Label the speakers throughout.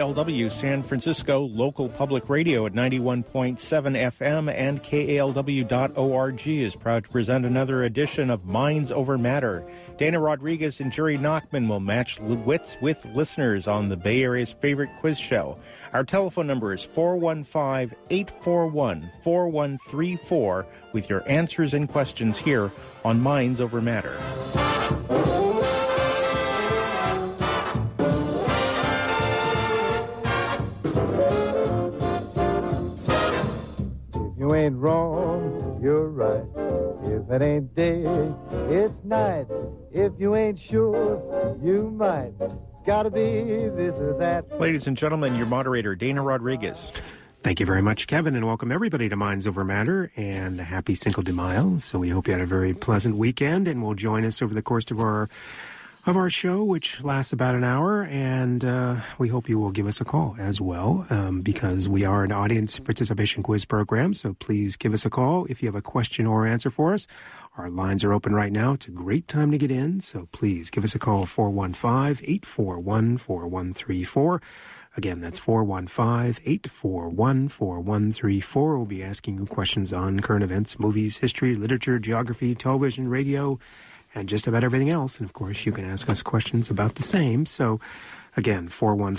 Speaker 1: KALW San Francisco Local Public Radio at 91.7 FM, and KALW.org is proud to present another edition of Minds Over Matter. Dana Rodriguez and Jerry Nachman will match wits with listeners on the Bay Area's favorite quiz show. Our telephone number is 415-841-4134 with your answers and questions here on Minds Over Matter.
Speaker 2: You ain't wrong, you're right. If it ain't day, it's night. If you ain't sure, you might. It's gotta be this or that.
Speaker 1: Ladies and gentlemen, your moderator, Dana Rodriguez.
Speaker 3: Thank you very much, Kevin, and welcome everybody to Minds Over Matter, and a happy Cinco de Mayo. So we hope you had a very pleasant weekend, and will join us over the course of our show, which lasts about an hour, and we hope you will give us a call as well, because we are an audience participation quiz program, so please give us a call if you have a question or answer for us. Our lines are open right now. It's a great time to get in, so please give us a call, 415-841-4134. Again, that's 415-841-4134. We'll be asking you questions on current events, movies, history, literature, geography, television, radio, and just about everything else. And, of course, you can ask us questions about the same. So, again,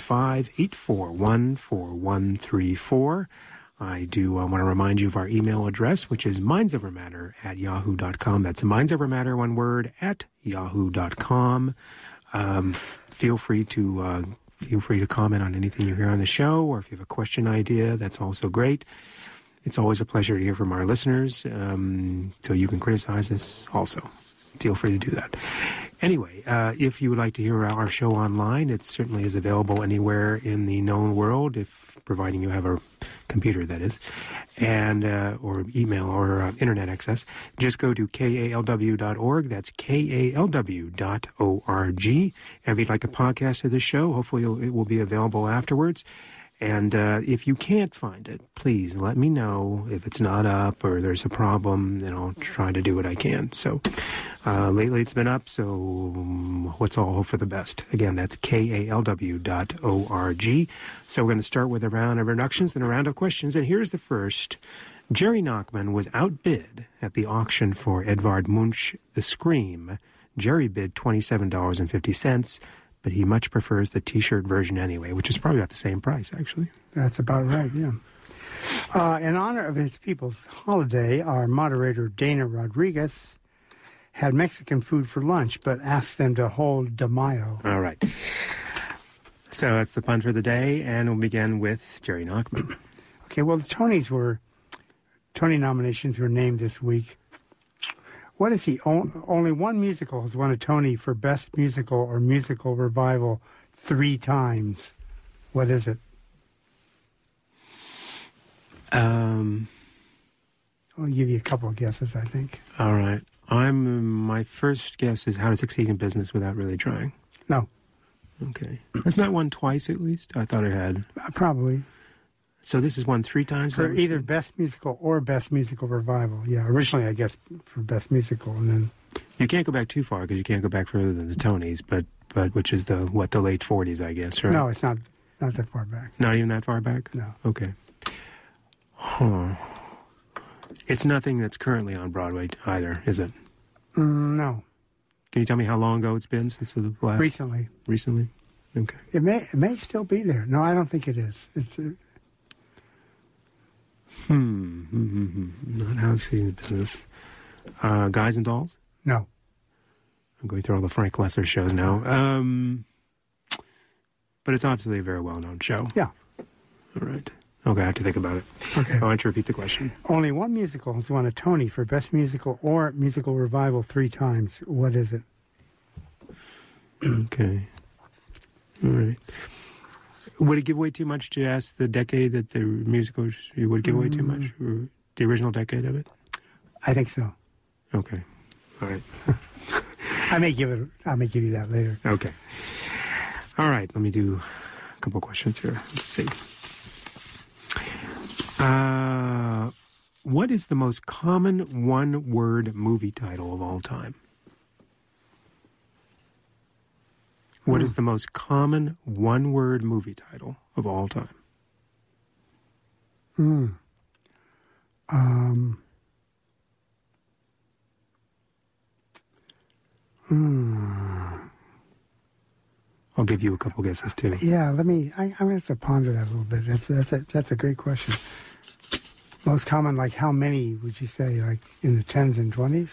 Speaker 3: 415-841-4134. I do want to remind you of our email address, which is mindsovermatter@yahoo.com. That's mindsovermatter, one word, @yahoo.com. Feel free to comment on anything you hear on the show, or if you have a question idea, that's also great. It's always a pleasure to hear from our listeners, so you can criticize us also. Feel free to do that. Anyway, if you would like to hear our show online, it certainly is available anywhere in the known world, providing you have a computer, that is, and or email or internet access. Just go to KALW.org. That's KALW.org. And if you'd like a podcast of the show, hopefully it will be available afterwards. And if you can't find it, please let me know if it's not up or there's a problem, and I'll try to do what I can. So lately it's been up, so let's all hope for the best. Again, that's KALW.org. So we're going to start with a round of introductions and a round of questions. And here's the first. Jerry Nachman was outbid at the auction for Edvard Munch, The Scream. Jerry bid $27.50. But he much prefers the T-shirt version anyway, which is probably about the same price, actually.
Speaker 4: That's about right, yeah. In honor of his people's holiday, our moderator, Dana Rodriguez, had Mexican food for lunch, but asked them to hold de Mayo.
Speaker 3: All right. So that's the pun for the day, and we'll begin with Jerry Nachman.
Speaker 4: Okay, well, the Tony nominations were named this week. What is he? Only one musical has won a Tony for Best Musical or Musical Revival 3 times. What is it? I'll give you a couple of guesses, I think.
Speaker 3: All right. My first guess is How to Succeed in Business Without Really Trying.
Speaker 4: No.
Speaker 3: Okay. That's not won twice, at least? I thought it had.
Speaker 4: Probably.
Speaker 3: So this is won 3 times?
Speaker 4: For either Best Musical or Best Musical Revival. Yeah, originally, I guess, for Best Musical, and then...
Speaker 3: You can't go back too far, because you can't go back further than the Tonys, but which is the late 40s, I guess, right?
Speaker 4: No, it's not that far back.
Speaker 3: Not even that far back?
Speaker 4: No.
Speaker 3: Okay. Huh. It's nothing that's currently on Broadway either, is it?
Speaker 4: No.
Speaker 3: Can you tell me how long ago it's been since the last?
Speaker 4: Recently.
Speaker 3: Recently? Okay.
Speaker 4: It may still be there. No, I don't think it is. It's...
Speaker 3: Not How to Succeed in Business. Guys and Dolls?
Speaker 4: No.
Speaker 3: I'm going through all the Frank Lesser shows now. But it's obviously a very well-known show.
Speaker 4: Yeah.
Speaker 3: All right. Okay, I have to think about it.
Speaker 4: Okay.
Speaker 3: I want you to repeat the question.
Speaker 4: Only one musical has won a Tony for Best Musical or Musical Revival 3 times. What is it?
Speaker 3: Okay. All right. Would it give away too much to ask the decade that the musical would give away too much? Or the original decade of it?
Speaker 4: I think so.
Speaker 3: Okay. All right.
Speaker 4: I may give you that later.
Speaker 3: Okay. All right. Let me do a couple questions here. Let's see. What is the most common one-word movie title of all time? What is the most common one-word movie title of all time? I'll give you a couple guesses too.
Speaker 4: Yeah, I'm going to have to ponder that a little bit. That's a great question. Most common, like how many would you say, like in the 10s and 20s?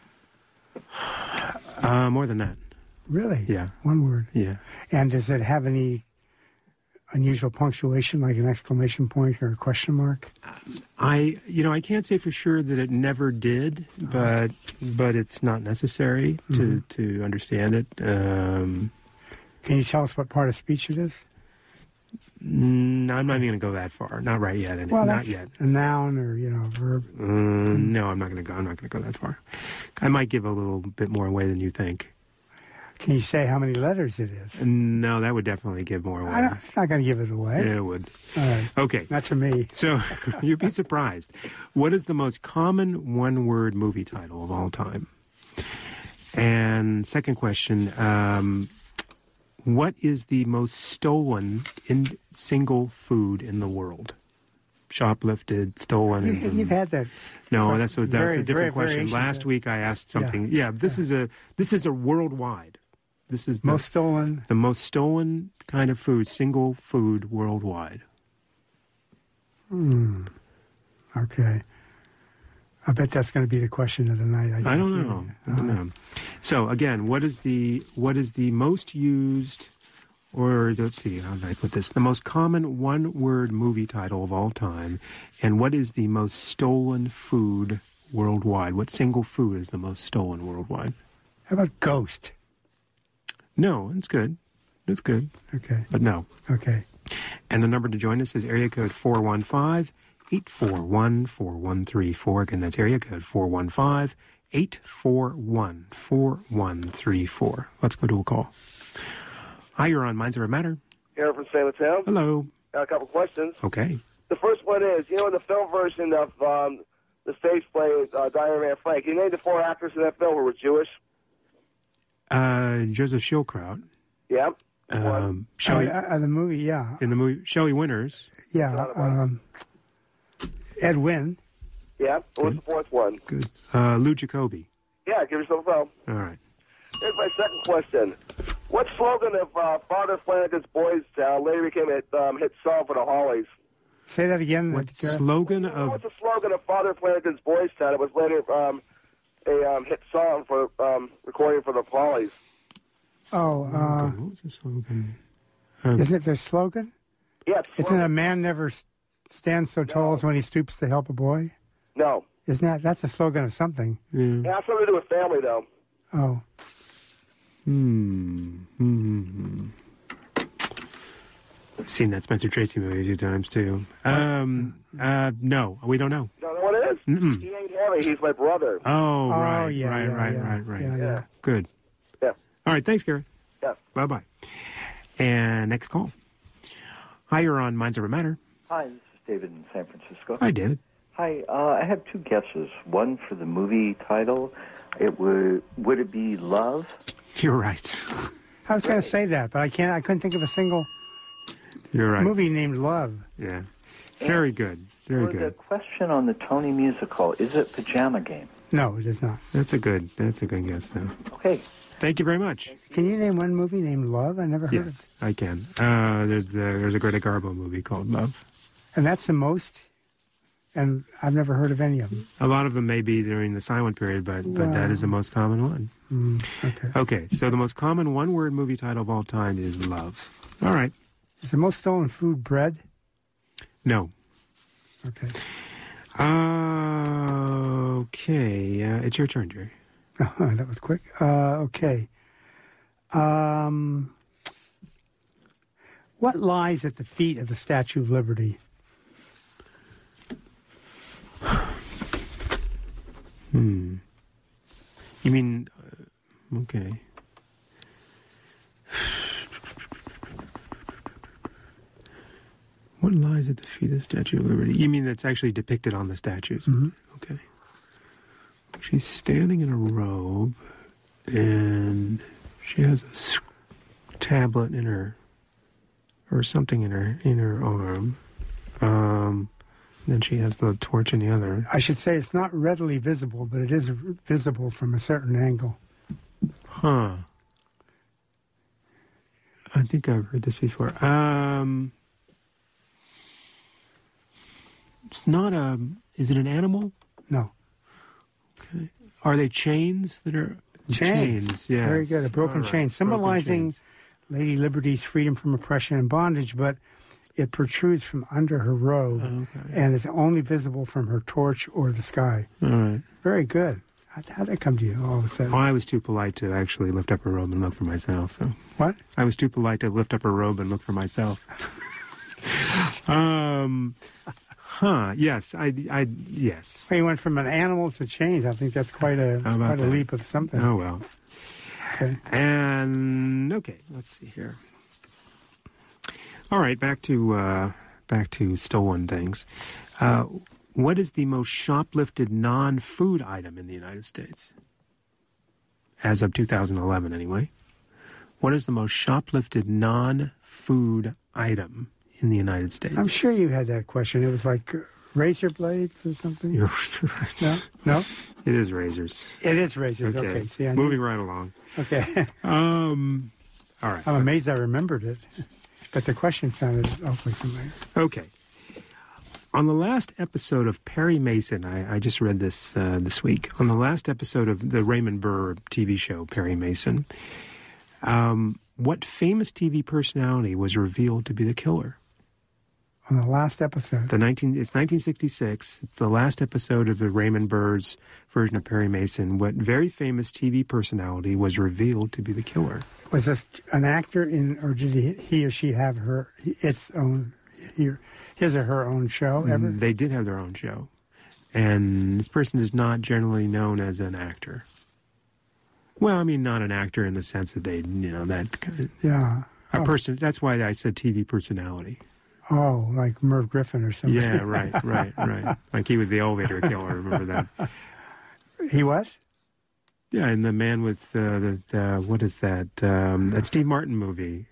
Speaker 3: More than that.
Speaker 4: Really?
Speaker 3: Yeah.
Speaker 4: One word.
Speaker 3: Yeah.
Speaker 4: And does it have any unusual punctuation, like an exclamation point or a question mark?
Speaker 3: I can't say for sure that it never did, but it's not necessary to understand it.
Speaker 4: Can you tell us what part of speech it is?
Speaker 3: I'm not even going to go that far. Not right yet.
Speaker 4: Well,
Speaker 3: not yet.
Speaker 4: A noun or a verb.
Speaker 3: No, I'm not going to go. I'm not going to go that far. I might give a little bit more away than you think.
Speaker 4: Can you say how many letters it is?
Speaker 3: No, that would definitely give more away.
Speaker 4: It's not going to give it away.
Speaker 3: Yeah, it would.
Speaker 4: All right.
Speaker 3: Okay.
Speaker 4: Not to me.
Speaker 3: So you'd be surprised. What is the most common one-word movie title of all time? And second question, what is the most stolen in single food in the world? Shoplifted, stolen.
Speaker 4: You've had that.
Speaker 3: No, that's a different question.
Speaker 4: variations
Speaker 3: Last week I asked something. Yeah, this is a worldwide. This is
Speaker 4: Most stolen.
Speaker 3: the most stolen kind of food, single food worldwide.
Speaker 4: Okay. I bet that's going to be the question of the night.
Speaker 3: I don't know. So again, what is the most used, or let's see, how did I put this? The most common one-word movie title of all time, and what is the most stolen food worldwide? What single food is the most stolen worldwide?
Speaker 4: How about ghost?
Speaker 3: No, it's good. It's good.
Speaker 4: Okay.
Speaker 3: But no.
Speaker 4: Okay.
Speaker 3: And the number to join us is area code 415-841-4134. Again, that's area code 415-841-4134. Let's go to a call. Hi, you're on Minds Over Matter.
Speaker 5: Here from San Mateo.
Speaker 3: Hello.
Speaker 5: Got a couple questions.
Speaker 3: Okay.
Speaker 5: The first one is, in the film version of the stage play Diary of Anne Frank, you named the 4 actors in that film who were Jewish?
Speaker 3: Joseph Schildkraut.
Speaker 5: Yeah.
Speaker 3: Shelley,
Speaker 4: the movie, yeah.
Speaker 3: in the movie, Shelley Winters.
Speaker 4: Yeah. Ed Wynn.
Speaker 5: Yeah. What was the fourth one?
Speaker 3: Good. Lou Jacoby.
Speaker 5: Yeah, give yourself a phone.
Speaker 3: All right.
Speaker 5: Here's my second question. What slogan of Father Flanagan's Boys Town later became a hit song for the Hollies?
Speaker 4: Say that again.
Speaker 3: What slogan of...
Speaker 5: What's the slogan of Father Flanagan's Boys Town? It was later a hit song for recording for the Hollies.
Speaker 4: Oh,
Speaker 3: what was the slogan?
Speaker 4: Isn't it their slogan?
Speaker 5: Yeah,
Speaker 4: Isn't it a man never stands so tall as when he stoops to help a boy?
Speaker 5: No.
Speaker 4: That's a slogan of something?
Speaker 3: Yeah.
Speaker 5: It has something to do with family, though.
Speaker 4: Oh.
Speaker 3: I've seen that Spencer Tracy movie a few times, too. No, we don't know.
Speaker 5: You don't know what it is?
Speaker 3: Mm-mm.
Speaker 5: He ain't Harry. He's my brother.
Speaker 3: Oh, right,
Speaker 4: yeah,
Speaker 3: right.
Speaker 4: Yeah.
Speaker 3: Good.
Speaker 5: Yeah.
Speaker 3: All right, thanks, Gary.
Speaker 5: Yeah.
Speaker 3: Bye-bye. And next call. Hi, you're on Minds Over Matter.
Speaker 6: Hi, this is David in San Francisco.
Speaker 3: Hi, David.
Speaker 6: Hi, I have 2 guesses. One for the movie title. Would it be Love?
Speaker 3: You're right.
Speaker 4: I was going to say that, but I couldn't think of a single
Speaker 3: You're right.
Speaker 4: movie named Love.
Speaker 3: Yeah. Very good. Very
Speaker 6: For the
Speaker 3: good.
Speaker 6: question on the Tony musical, is it Pajama Game?
Speaker 4: No, it is not.
Speaker 3: That's a good guess, though.
Speaker 6: Okay.
Speaker 3: Thank you very much.
Speaker 4: Can you name one movie named Love? I never heard of
Speaker 3: Yes,
Speaker 4: it.
Speaker 3: I can. There's a Greta Garbo movie called Love.
Speaker 4: And that's the most, and I've never heard of any of them.
Speaker 3: A lot of them may be during the silent period, but that is the most common one.
Speaker 4: Okay.
Speaker 3: Okay, so the most common one-word movie title of all time is Love. All right.
Speaker 4: Is the most stolen food bread?
Speaker 3: No.
Speaker 4: Okay.
Speaker 3: Okay. It's your turn, Jerry.
Speaker 4: That was quick. Okay. What lies at the feet of the Statue of Liberty?
Speaker 3: You mean, okay. What lies at the feet of the Statue of Liberty? You mean that's actually depicted on the statues?
Speaker 4: Mm-hmm.
Speaker 3: Okay. She's standing in a robe, and she has a tablet in her, or something in her arm. Then she has the torch in the other.
Speaker 4: I should say it's not readily visible, but it is visible from a certain angle.
Speaker 3: Huh. I think I've heard this before. It's not a... Is it an animal?
Speaker 4: No.
Speaker 3: Okay. Are they chains that are...
Speaker 4: Chains.
Speaker 3: Yeah.
Speaker 4: Very good. A broken chain, symbolizing Lady Liberty's freedom from oppression and bondage, but it protrudes from under her robe and is only visible from her torch or the sky.
Speaker 3: All right.
Speaker 4: Very good. How'd that come to you all of a sudden?
Speaker 3: Well, I was too polite to actually lift up her robe and look for myself, so...
Speaker 4: What?
Speaker 3: I was too polite to lift up her robe and look for myself. Yes, yes.
Speaker 4: Well, you went from an animal to chains. I think that's quite a leap of something.
Speaker 3: Oh, well.
Speaker 4: Okay.
Speaker 3: And, okay, let's see here. All right, back to stolen things. What is the most shoplifted non-food item in the United States? As of 2011, anyway. What is the most shoplifted non-food item in the United States?
Speaker 4: I'm sure you had that question. It was like razor blades or something?
Speaker 3: You're right.
Speaker 4: No? No?
Speaker 3: It is razors.
Speaker 4: It is razors. Okay. See,
Speaker 3: moving right along.
Speaker 4: Okay.
Speaker 3: All right.
Speaker 4: I'm amazed I remembered it. But the question sounded awfully familiar.
Speaker 3: Okay. On the last episode of Perry Mason, I just read this this week. On the last episode of the Raymond Burr TV show, Perry Mason, what famous TV personality was revealed to be the killer?
Speaker 4: On the last episode?
Speaker 3: It's 1966. It's the last episode of the Raymond Burr's version of Perry Mason. What very famous TV personality was revealed to be the killer?
Speaker 4: Was this an actor or did he or she have his or her own show ever?
Speaker 3: They did have their own show. And this person is not generally known as an actor. Well, I mean, not an actor in the sense that they, that kind of...
Speaker 4: Yeah.
Speaker 3: A person, that's why I said TV personality.
Speaker 4: Oh, like Merv Griffin or something.
Speaker 3: Yeah, right. Like he was the elevator killer, remember that?
Speaker 4: He was?
Speaker 3: Yeah, and the man with the what is that? That Steve Martin movie.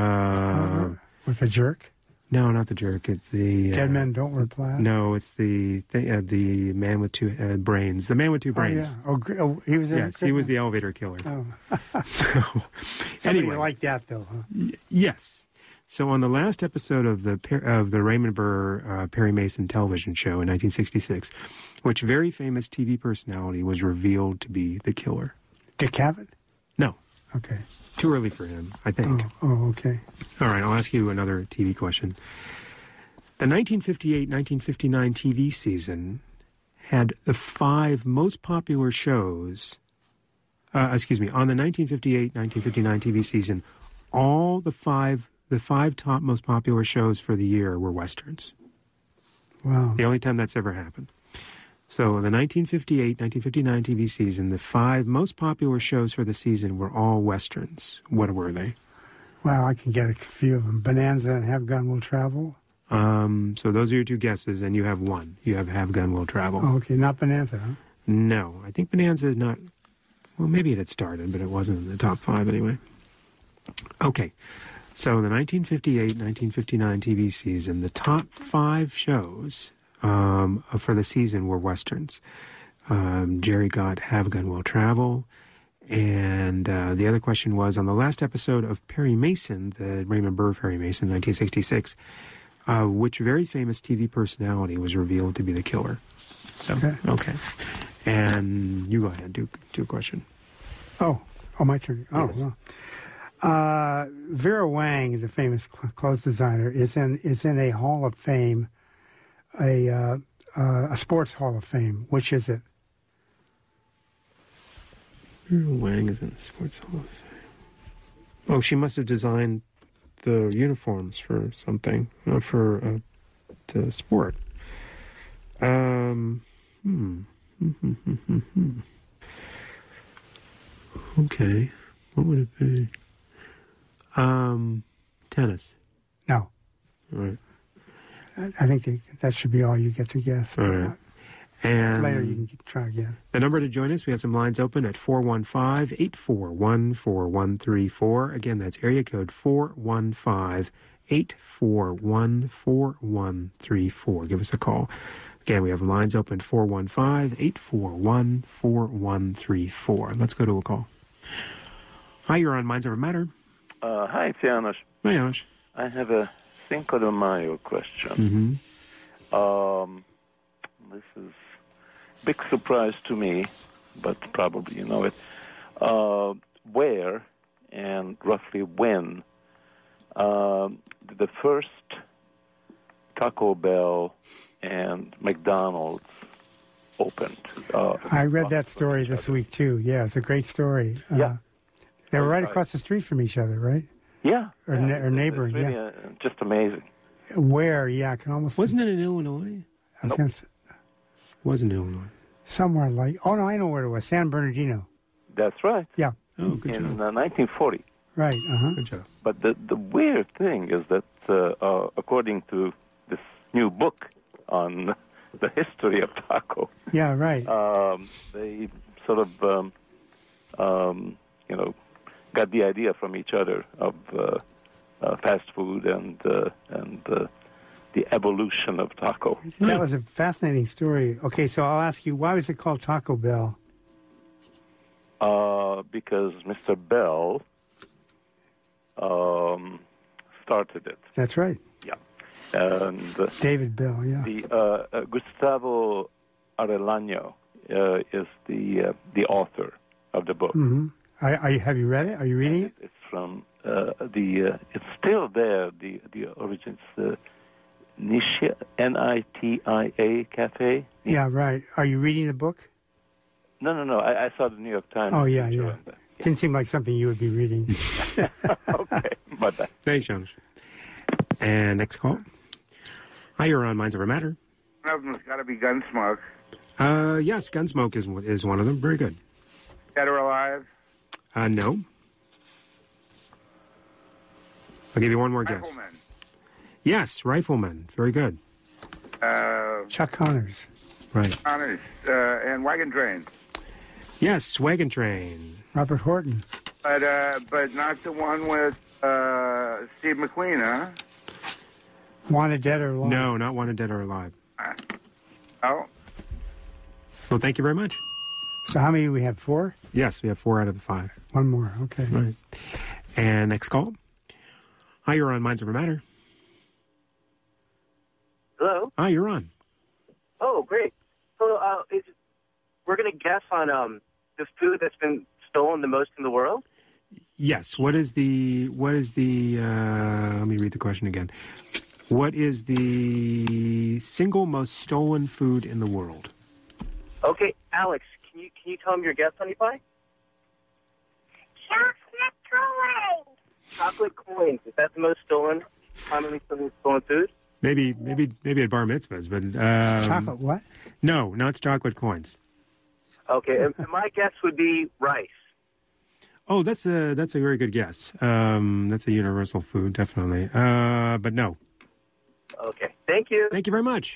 Speaker 4: With the jerk?
Speaker 3: No, not the jerk. It's the...
Speaker 4: Dead Men Don't Wear Plaid?
Speaker 3: No, it's the man with two brains. The man with two brains.
Speaker 4: Oh, he was
Speaker 3: Yes, he was the elevator killer.
Speaker 4: Oh.
Speaker 3: So,
Speaker 4: Somebody
Speaker 3: anyway.
Speaker 4: like that, though, huh?
Speaker 3: Yes. So on the last episode of the Raymond Burr Perry Mason television show in 1966, which very famous TV personality was revealed to be the killer?
Speaker 4: Dick Cavett?
Speaker 3: No.
Speaker 4: Okay.
Speaker 3: Too early for him, I think.
Speaker 4: Oh, okay.
Speaker 3: All right, I'll ask you another TV question. The 1958-1959 TV season had the 5 most popular shows. On the 1958-1959 TV season, all the five top most popular shows for the year were Westerns.
Speaker 4: Wow.
Speaker 3: The only time that's ever happened. So the 1958-1959 TV season, the 5 most popular shows for the season were all Westerns. What were they?
Speaker 4: Well, I can get a few of them. Bonanza and Have Gun Will Travel.
Speaker 3: So those are your 2 guesses, and you have 1. You have Gun Will Travel.
Speaker 4: Oh, okay, not Bonanza, huh?
Speaker 3: No, I think Bonanza is not... Well, maybe it had started, but it wasn't in the top 5 anyway. Okay. So the 1958-1959 TV season, the top 5 shows for the season were Westerns. Jerry got Have Gun Will Travel. And the other question was, on the last episode of Perry Mason, the Raymond Burr Perry Mason, 1966, which very famous TV personality was revealed to be the killer? So, okay. And you go ahead, do a question.
Speaker 4: Oh, my turn. Oh,
Speaker 3: yes.
Speaker 4: Well. Vera Wang, the famous clothes designer, is in a Hall of Fame, a sports Hall of Fame. Which is it?
Speaker 3: Vera Wang is in the Sports Hall of Fame. Oh, she must have designed the uniforms for something, for the sport. Okay, what would it be? Tennis.
Speaker 4: No.
Speaker 3: All right.
Speaker 4: I think that should be all you get to guess.
Speaker 3: All right. And
Speaker 4: Later you can try again.
Speaker 3: the number to join us, we have some lines open at 415-841-4134. Again, that's area code 415-841-4134. Give us a call. Again, we have lines open 415-841-4134. Let's go to a call. Hi, you're on Minds Over Matter.
Speaker 7: Hi, it's Janos.
Speaker 3: Hi, Janos.
Speaker 7: I have a Cinco de Mayo question. This is a big surprise to me, but probably you know it. Where and roughly when did the first Taco Bell and McDonald's opened?
Speaker 4: I read that story this week, too. Yeah, it's a great story.
Speaker 7: Yeah.
Speaker 4: They were right across the street from each other, right?
Speaker 7: Yeah.
Speaker 4: Or neighboring,
Speaker 7: it's really just amazing.
Speaker 4: Where? Yeah, I can almost...
Speaker 3: Wasn't it in Illinois?
Speaker 4: I was gonna say,
Speaker 3: Wasn't in Illinois.
Speaker 4: somewhere like... Oh, no, I know where it was. San Bernardino.
Speaker 7: That's right.
Speaker 4: Yeah.
Speaker 3: Oh, good
Speaker 7: In
Speaker 3: job.
Speaker 7: 1940.
Speaker 4: Right, uh-huh.
Speaker 3: Good job.
Speaker 7: But the weird thing is that, according to this new book on the history of taco,
Speaker 4: Yeah, right.
Speaker 7: they sort of, got the idea from each other of fast food and the evolution of taco.
Speaker 4: That was a fascinating story. Okay, so I'll ask you, why was it called Taco Bell?
Speaker 7: Because Mr. Bell started it.
Speaker 4: That's right.
Speaker 7: Yeah. And
Speaker 4: David Bell, yeah.
Speaker 7: the Gustavo Arellano is the author of the book.
Speaker 4: Mm-hmm. Have you read it? Are you reading it?
Speaker 7: It's from it's still there. The origins, Nitia, Nitia Cafe.
Speaker 4: Yeah, right. Are you reading the book?
Speaker 7: No. I saw the New York Times.
Speaker 4: Oh, yeah,
Speaker 7: picture
Speaker 4: yeah.
Speaker 7: on that.
Speaker 4: Didn't seem like something you would be reading.
Speaker 7: Okay, but
Speaker 3: Thanks, Janos. And next call. Hi, you're on Minds Over Matter.
Speaker 8: One of them's got to be Gunsmoke.
Speaker 3: Yes, Gunsmoke is one of them. Very good.
Speaker 8: Dead or alive?
Speaker 3: No. I'll give you one more guess.
Speaker 8: Rifleman.
Speaker 3: Yes, Rifleman. Very good.
Speaker 4: Chuck Connors.
Speaker 3: Right.
Speaker 8: Honors. And Wagon Train.
Speaker 3: Yes, Wagon Train.
Speaker 4: Robert Horton.
Speaker 8: But not the one with Steve McQueen, huh?
Speaker 4: Wanted Dead or Alive.
Speaker 3: No, not Wanted Dead or Alive.
Speaker 8: Oh.
Speaker 3: Well, thank you very much.
Speaker 4: So how many do we have? 4?
Speaker 3: Yes, we have 4 out of the 5.
Speaker 4: One more. Okay.
Speaker 3: Right. And next call. Hi, you're on Minds Over Matter.
Speaker 9: Hello?
Speaker 3: Hi, you're on.
Speaker 9: Oh, great. So we're going to guess on the food that's been stolen the most in the world?
Speaker 3: Yes. What is the let me read the question again. What is the single most stolen food in the world?
Speaker 9: Okay, Alex, can you tell him your guess, honey pie?
Speaker 10: Chocolate coins.
Speaker 9: Chocolate coins. Is that the most commonly stolen food?
Speaker 3: Maybe at bar mitzvahs, but
Speaker 4: Chocolate what?
Speaker 3: No, it's chocolate coins.
Speaker 9: Okay, and my guess would be rice.
Speaker 3: Oh, that's a very good guess. That's a universal food, definitely. But no.
Speaker 9: Okay, thank you.
Speaker 3: Thank you very much.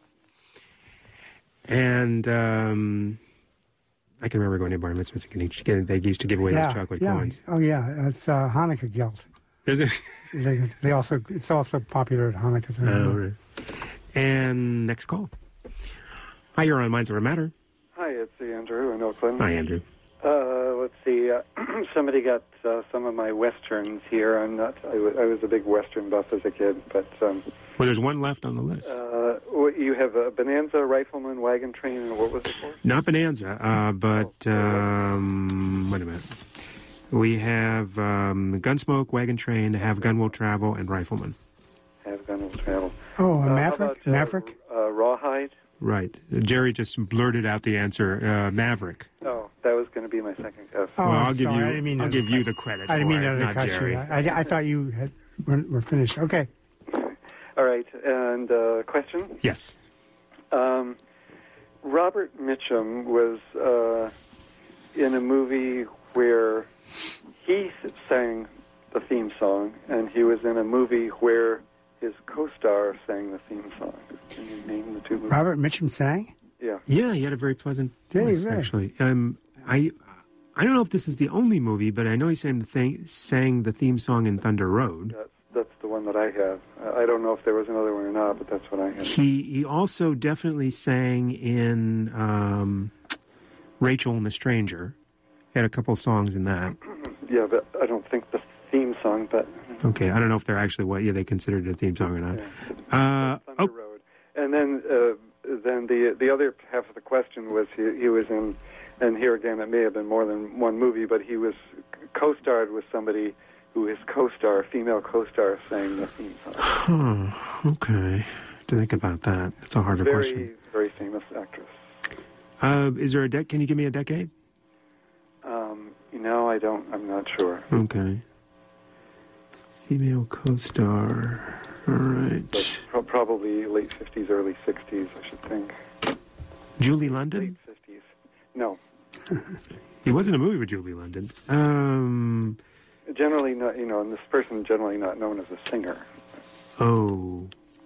Speaker 3: And I can remember going to bar mitzvahs. They used to give away those chocolate coins.
Speaker 4: Oh yeah, it's Hanukkah gelt.
Speaker 3: Is it?
Speaker 4: It's also popular at Hanukkah time.
Speaker 3: Oh, right. And next call. Hi, you're on Minds Over Matter.
Speaker 11: Hi, it's Andrew in Oakland.
Speaker 3: Hi, Andrew.
Speaker 11: Let's see. Somebody got some of my westerns here. I was a big western buff as a kid, but.
Speaker 3: Well, there's one left on the list.
Speaker 11: You have a Bonanza, Rifleman, Wagon Train, and what was it for?
Speaker 3: Not Bonanza, but wait a minute. We have Gunsmoke, Wagon Train, Have Gun Will Travel, and Rifleman.
Speaker 11: Have Gun Will Travel.
Speaker 4: Oh, Maverick?
Speaker 11: How about,
Speaker 4: Maverick?
Speaker 11: Rawhide.
Speaker 3: Right. Jerry just blurted out the answer. Maverick.
Speaker 11: Oh, that was going to be my second guess.
Speaker 4: Oh,
Speaker 3: well,
Speaker 4: I'll give
Speaker 3: you the credit.
Speaker 4: I didn't mean to
Speaker 3: not
Speaker 4: cut
Speaker 3: Jerry.
Speaker 4: you. I thought you were finished. Okay.
Speaker 11: All right, and question?
Speaker 3: Yes.
Speaker 11: Robert Mitchum was in a movie where he sang the theme song, and he was in a movie where his co-star sang the theme song. Can you name the two movies?
Speaker 4: Robert Mitchum sang?
Speaker 11: Yeah.
Speaker 3: Yeah, he had a very pleasant voice,
Speaker 4: really?
Speaker 3: actually. I don't know if this is the only movie, but I know he sang the theme song in Thunder Road.
Speaker 11: That's the one that I have. I don't know if there was another one or not, but that's what I have.
Speaker 3: He also definitely sang in Rachel and the Stranger. He had a couple songs in that.
Speaker 11: Yeah, but I don't think the theme song, but...
Speaker 3: Okay, I don't know if they're actually they considered it a theme song or not.
Speaker 11: Yeah. Thunder Road. And then the other half of the question was he was in, and here again it may have been more than one movie, but he was co-starred with somebody who his co-star, female co-star, sang the theme song.
Speaker 3: Okay. To think about that. That's a harder question.
Speaker 11: Very famous actress.
Speaker 3: Is there a can you give me a decade?
Speaker 11: I'm not sure.
Speaker 3: Okay. Female co-star. All right.
Speaker 11: But probably late 50s, early 60s, I should think.
Speaker 3: Julie London?
Speaker 11: Late 50s. No.
Speaker 3: He was in a movie with Julie London.
Speaker 11: Generally not, and this person generally not known as a singer.
Speaker 3: Oh.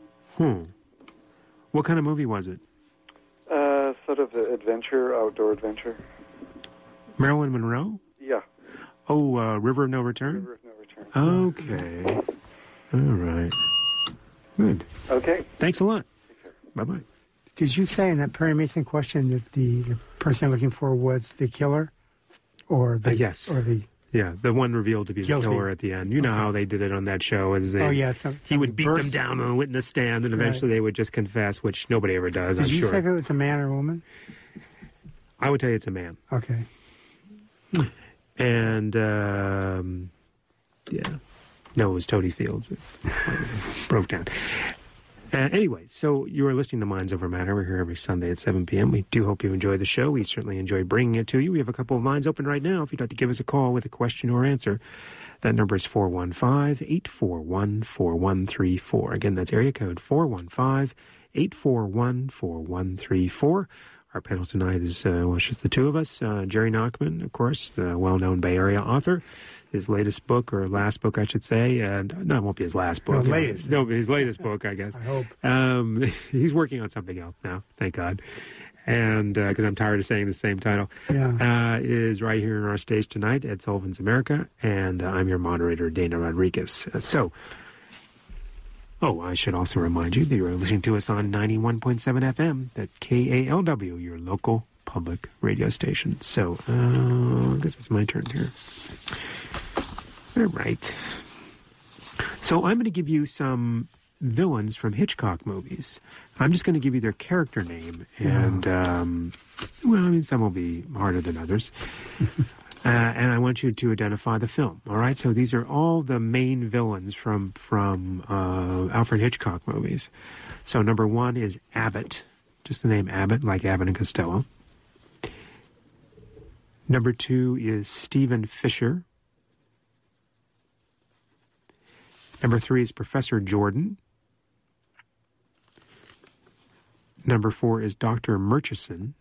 Speaker 3: What kind of movie was it?
Speaker 11: Sort of adventure, outdoor adventure.
Speaker 3: Marilyn Monroe?
Speaker 11: Yeah.
Speaker 3: Oh, River of No Return?
Speaker 11: River of No Return.
Speaker 3: Okay. All right. Good.
Speaker 11: Okay.
Speaker 3: Thanks a lot. Bye-bye.
Speaker 4: Did you say in that Perry Mason question that the person you're looking for was the killer? Or the...
Speaker 3: Yes.
Speaker 4: Or the...
Speaker 3: Yeah, the one revealed to be
Speaker 4: Guilty.
Speaker 3: the killer at the end. You know how they did it on that show. He would beat them down on the witness stand, and eventually they would just confess, which nobody ever does, I'm sure.
Speaker 4: Did you say if it was a man or a woman?
Speaker 3: I would tell you it's a man.
Speaker 4: Okay.
Speaker 3: And, no, it was Tony Fields. It broke down. Anyway, so you are listening to Minds Over Matter. We're here every Sunday at 7 p.m. We do hope you enjoy the show. We certainly enjoy bringing it to you. We have a couple of lines open right now if you'd like to give us a call with a question or answer. That number is 415-841-4134. Again, that's area code 415-841-4134. Our panel tonight is, it's just the two of us. Jerry Nachman, of course, the well-known Bay Area author. His latest book, or last book, I should say. And no, it won't be his last book.
Speaker 4: Latest.
Speaker 3: No, but his latest book, I guess.
Speaker 4: I hope.
Speaker 3: He's working on something else now, thank God. And because I'm tired of saying the same title.
Speaker 4: Yeah.
Speaker 3: Is right here in our stage tonight at Sullivan's America. And I'm your moderator, Dana Rodriguez. I should also remind you that you're listening to us on 91.7 FM. That's KALW, your local public radio station. So, I guess it's my turn here. All right. So I'm going to give you some villains from Hitchcock movies. I'm just going to give you their character name. And, some will be harder than others. And I want you to identify the film. All right? So these are all the main villains from Alfred Hitchcock movies. So number one is Abbott. Just the name Abbott, like Abbott and Costello. Number two is Stephen Fisher. Number three is Professor Jordan. Number four is Dr. Murchison.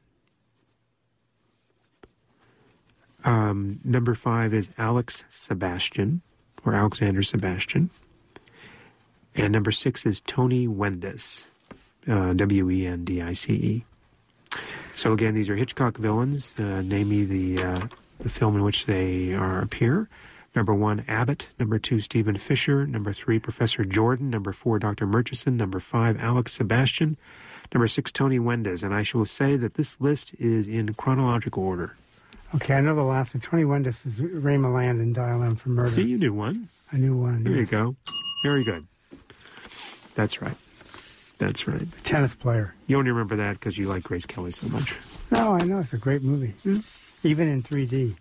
Speaker 3: Number five is Alex Sebastian, or Alexander Sebastian. And number six is Tony Wendice, Wendice. So again, these are Hitchcock villains. Name me the film in which they appear. Number one, Abbott. Number two, Stephen Fisher. Number three, Professor Jordan. Number four, Dr. Murchison. Number five, Alex Sebastian. Number six, Tony Wendice. And I shall say that this list is in chronological order.
Speaker 4: Okay, I know the last one. Tony Wendice is Ray Milland in Dial M for Murder.
Speaker 3: See, you knew one.
Speaker 4: I knew one.
Speaker 3: There you go. Very good. That's right. That's right.
Speaker 4: The tennis player.
Speaker 3: You only remember that because you like Grace Kelly so much.
Speaker 4: No, I know. It's a great movie. Even in 3D.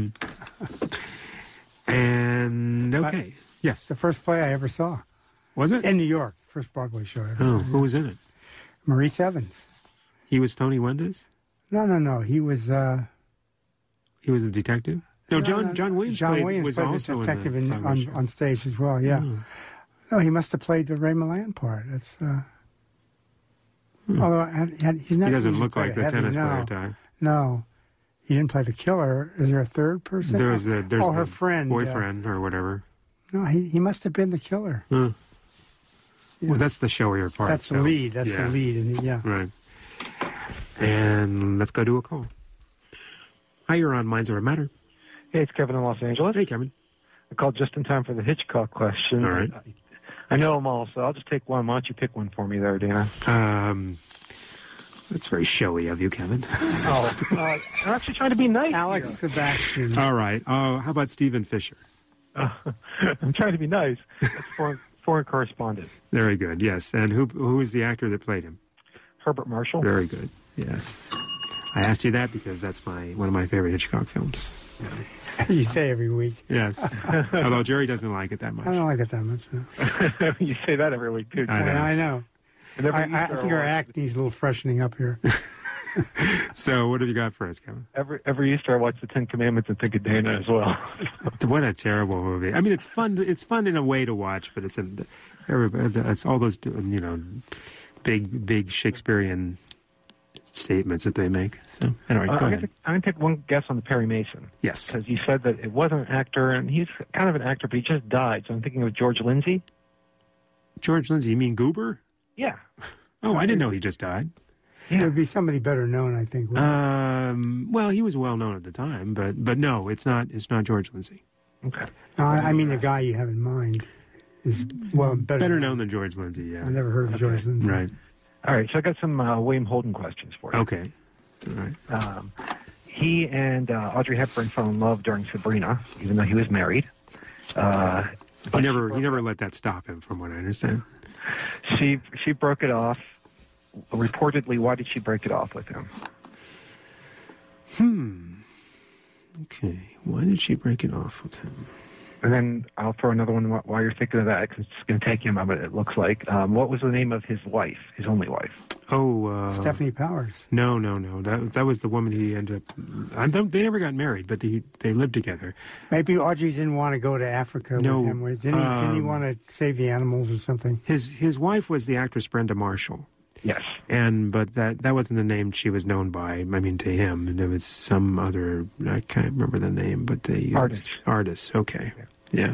Speaker 3: And, okay. Yes.
Speaker 4: The first play I ever saw.
Speaker 3: Was it?
Speaker 4: In New York. First Broadway show I ever saw.
Speaker 3: Who was in it?
Speaker 4: Maurice Evans.
Speaker 3: He was Tony Wendice?
Speaker 4: No. He was...
Speaker 3: He was a detective? No, John Williams
Speaker 4: was
Speaker 3: also
Speaker 4: the detective
Speaker 3: on
Speaker 4: on stage as well, yeah. No, he must have played the Ray Milland part. That's... Although he's not...
Speaker 3: He doesn't look like the tennis player type.
Speaker 4: No. He didn't play the killer. Is there a third person?
Speaker 3: There's
Speaker 4: her friend.
Speaker 3: Boyfriend or whatever.
Speaker 4: No, he must have been the killer.
Speaker 3: Yeah. Well, that's the showier part.
Speaker 4: That's the lead. That's the lead. Yeah.
Speaker 3: Right. And let's go to a call. Hi, you're on Minds Over Matter.
Speaker 12: Hey, it's Kevin in Los Angeles.
Speaker 3: Hey, Kevin.
Speaker 12: I called just in time for the Hitchcock question.
Speaker 3: All right.
Speaker 12: I know them all, so I'll just take one. Why don't you pick one for me there, Dana?
Speaker 3: That's very showy of you, Kevin.
Speaker 12: I'm actually trying to be nice.
Speaker 4: Alex Sebastian.
Speaker 3: All right. How about Stephen Fisher?
Speaker 12: I'm trying to be nice. That's foreign correspondent.
Speaker 3: Very good, yes. And who is the actor that played him?
Speaker 12: Herbert Marshall.
Speaker 3: Very good, yes. I asked you that because that's one of my favorite Hitchcock films.
Speaker 4: You say every week.
Speaker 3: Yes. Although Jerry doesn't like it that much.
Speaker 4: I don't like it that much. No.
Speaker 12: You say that every week, too.
Speaker 4: I know. I think our act needs a little freshening up here.
Speaker 3: So what have you got for us, Kevin?
Speaker 12: Every Easter I watch the Ten Commandments and think of Dana as well.
Speaker 3: What a terrible movie. I mean, it's fun. It's fun in a way to watch, but it's all those, big Shakespearean statements that they make. So anyway, go ahead.
Speaker 12: I'm going to take one guess on the Perry Mason.
Speaker 3: Yes.
Speaker 12: Because you said that it wasn't an actor, and he's kind of an actor, but he just died. So I'm thinking of George Lindsay.
Speaker 3: George Lindsay, you mean Goober?
Speaker 12: Yeah.
Speaker 3: Oh, I didn't know he just died.
Speaker 4: Yeah. It would be somebody better known, I think.
Speaker 3: Well, he was well known at the time, but no, it's not George Lindsay.
Speaker 12: Okay.
Speaker 4: I mean, the guy you have in mind is better
Speaker 3: known than George Lindsay. Yeah.
Speaker 4: I never heard of George Lindsay.
Speaker 3: Right.
Speaker 12: All right. So I got some William Holden questions for you.
Speaker 3: Okay. All right.
Speaker 12: He and Audrey Hepburn fell in love during Sabrina, even though he was married.
Speaker 3: He never let that stop him, from what I understand.
Speaker 12: She broke it off. Reportedly, why did she break it off with him?
Speaker 3: Okay, why did she break it off with him?
Speaker 12: And then I'll throw another one while you're thinking of that, because it's going to take you a moment, it looks like. What was the name of his wife, his only wife?
Speaker 3: Oh,
Speaker 4: Stephanie Powers.
Speaker 3: No. That was the woman he ended up... They never got married, but they lived together.
Speaker 4: Maybe Audrey didn't want to go to Africa with him. Didn't he want to save the animals or something?
Speaker 3: His wife was the actress Brenda Marshall.
Speaker 12: Yes.
Speaker 3: But that wasn't the name she was known by. I mean, to him, there was some other. I can't remember the name, but they used Artist. Okay. Yeah.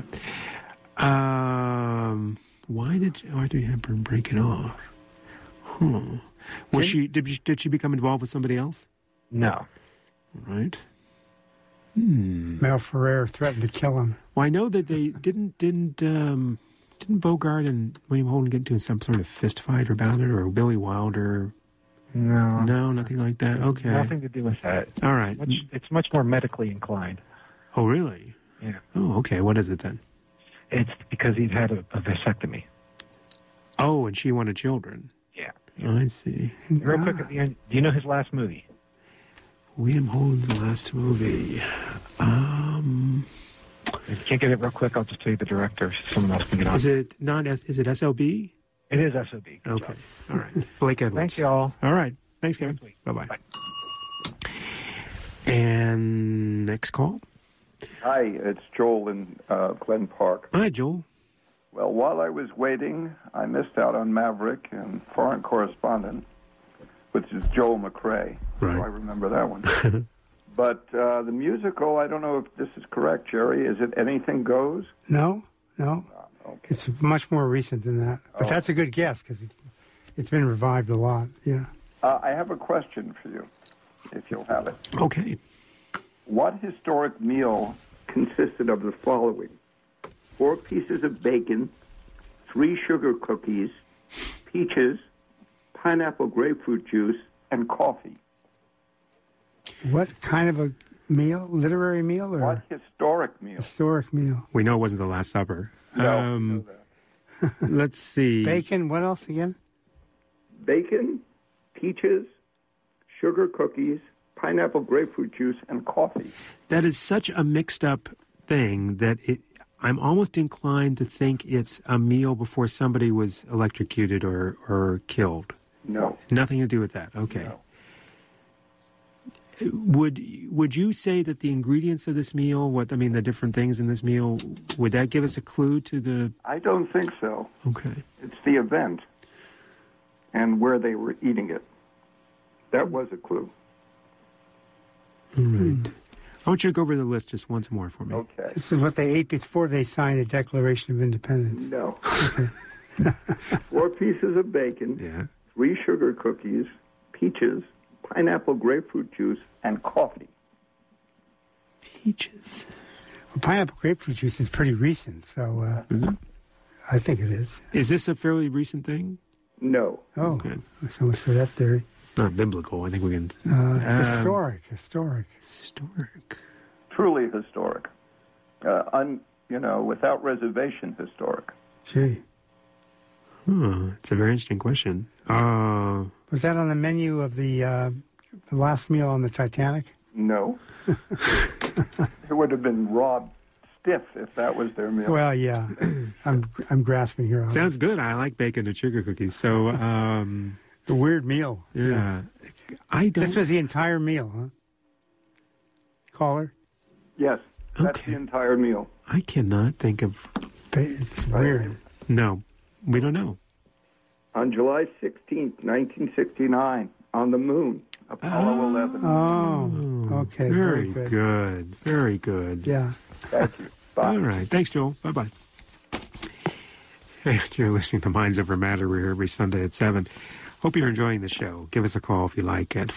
Speaker 3: Why did Audrey Hepburn break it off? Was she? Did she become involved with somebody else?
Speaker 12: No.
Speaker 3: Right.
Speaker 4: Mel Ferrer threatened to kill him.
Speaker 3: Well, I know that they didn't Bogart and William Holden get into some sort of fist fight about it, or Billy Wilder? No, nothing like that. Okay,
Speaker 12: nothing to do with that.
Speaker 3: All right,
Speaker 12: it's much more medically inclined.
Speaker 3: Oh, really?
Speaker 12: Yeah.
Speaker 3: Oh, okay. What is it then?
Speaker 12: It's because he's had a vasectomy.
Speaker 3: Oh, and she wanted children.
Speaker 12: Yeah.
Speaker 3: Oh, I see.
Speaker 12: Real quick at the end, do you know his last movie?
Speaker 3: William Holden's last movie.
Speaker 12: If you can't get it real quick, I'll just tell you the director. Someone else can get on.
Speaker 3: Is it SLB?
Speaker 12: It is SOB. Good
Speaker 3: okay.
Speaker 12: job.
Speaker 3: All right. Blake Edwards.
Speaker 12: Thanks, y'all.
Speaker 3: All right. Thanks, Kevin. Bye-bye. Bye. And next call.
Speaker 13: Hi, it's Joel in Glen Park.
Speaker 3: Hi, Joel.
Speaker 13: Well, while I was waiting, I missed out on Maverick and Foreign Correspondent, which is Joel McRae.
Speaker 3: Right.
Speaker 13: So I remember that one. But the musical, I don't know if this is correct, Jerry. Is it Anything Goes?
Speaker 4: No.
Speaker 13: Okay.
Speaker 4: It's much more recent than that. But that's a good guess, because it's been revived a lot. Yeah.
Speaker 13: I have a question for you, if you'll have it.
Speaker 3: Okay.
Speaker 13: What historic meal consisted of the following? 4 pieces of bacon, 3 sugar cookies, peaches, pineapple grapefruit juice, and coffee.
Speaker 4: What kind of a meal? Literary meal? Or
Speaker 13: what historic meal?
Speaker 4: Historic meal.
Speaker 3: We know it wasn't the Last Supper.
Speaker 13: No.
Speaker 3: Let's see.
Speaker 4: Bacon, what else again?
Speaker 13: Bacon, peaches, sugar cookies, pineapple grapefruit juice, and coffee.
Speaker 3: That is such a mixed up thing that I'm almost inclined to think it's a meal before somebody was electrocuted or killed.
Speaker 13: No.
Speaker 3: Nothing to do with that. Okay.
Speaker 13: No.
Speaker 3: Would you say that the ingredients of this meal, the different things in this meal, would that give us a clue to the...
Speaker 13: I don't think so.
Speaker 3: Okay.
Speaker 13: It's the event and where they were eating it. That was a clue.
Speaker 3: All right. I want you to go over the list just once more for me.
Speaker 13: Okay.
Speaker 4: This is what they ate before they signed the Declaration of Independence.
Speaker 13: No. 4 pieces of bacon, 3 sugar cookies, peaches, pineapple grapefruit juice, and coffee.
Speaker 3: Peaches.
Speaker 4: Well, pineapple grapefruit juice is pretty recent, so
Speaker 3: Is it?
Speaker 4: I think it is.
Speaker 3: Is this a fairly recent thing?
Speaker 13: No.
Speaker 4: Oh,
Speaker 3: Okay.
Speaker 4: so much for that theory.
Speaker 3: It's not biblical. I think we can.
Speaker 4: Historic.
Speaker 3: Historic.
Speaker 13: Truly historic. Without reservation, historic.
Speaker 4: Gee.
Speaker 3: It's a very interesting question.
Speaker 4: Was that on the menu of the last meal on the Titanic?
Speaker 13: No. It would have been raw stiff if that was their meal.
Speaker 4: Well, yeah. I'm grasping here.
Speaker 3: Sounds good. I like bacon and sugar cookies. So,
Speaker 4: a weird meal.
Speaker 3: Yeah. I don't.
Speaker 4: This was the entire meal, huh? Caller?
Speaker 13: Yes, that's the entire meal.
Speaker 3: I cannot think of.
Speaker 4: It's weird.
Speaker 3: No, we don't know.
Speaker 13: On July 16th, 1969, on the moon, Apollo 11.
Speaker 4: Oh, okay.
Speaker 3: Very
Speaker 4: good.
Speaker 3: good. Very good.
Speaker 4: Yeah.
Speaker 13: Thank you. Bye.
Speaker 3: All right. Thanks, Joel. Bye-bye. Hey, you're listening to Minds Over Matter. We're here every Sunday at 7. Hope you're enjoying the show. Give us a call if you like at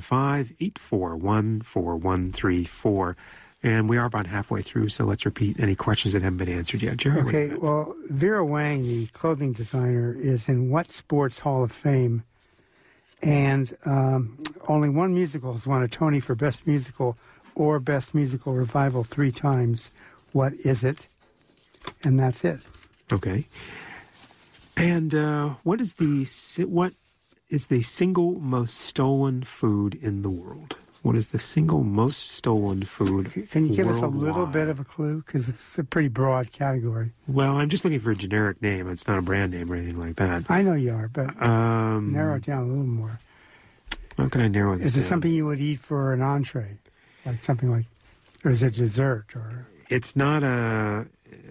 Speaker 3: 415-841-4134. And we are about halfway through, so let's repeat any questions that haven't been answered yet. Jerry?
Speaker 4: Okay, well, Vera Wang, the clothing designer, is in what sports Hall of Fame? And only one musical has won a Tony for Best Musical or Best Musical Revival 3 times. What is it? And that's it.
Speaker 3: Okay. And what is the single most stolen food in the world? What is the single most stolen food
Speaker 4: Can you give us a
Speaker 3: worldwide?
Speaker 4: little bit of a clue? Because it's a pretty broad category.
Speaker 3: Well, I'm just looking for a generic name. It's not a brand name or anything like that.
Speaker 4: I know you are, but narrow it down a little more.
Speaker 3: How can I narrow this
Speaker 4: Is it
Speaker 3: down?
Speaker 4: something you would eat for an entree? Like something like, or is it dessert? Or
Speaker 3: It's not a...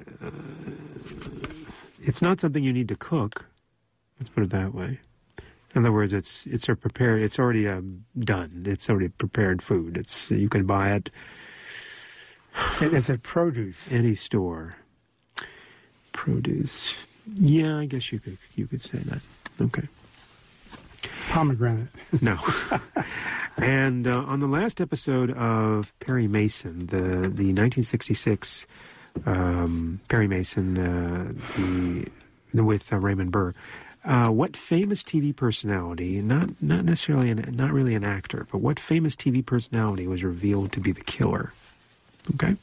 Speaker 3: it's not something you need to cook. Let's put it that way. In other words, it's a prepared. It's already done. It's already prepared food. You can buy it.
Speaker 4: Is it produce?
Speaker 3: Any store. Produce. Yeah, I guess you could say that. Okay.
Speaker 4: Pomegranate.
Speaker 3: No. And on the last episode of Perry Mason, the 1966 Perry Mason, with Raymond Burr. What famous TV personality, not really an actor, but what famous TV personality was revealed to be the killer? Okay.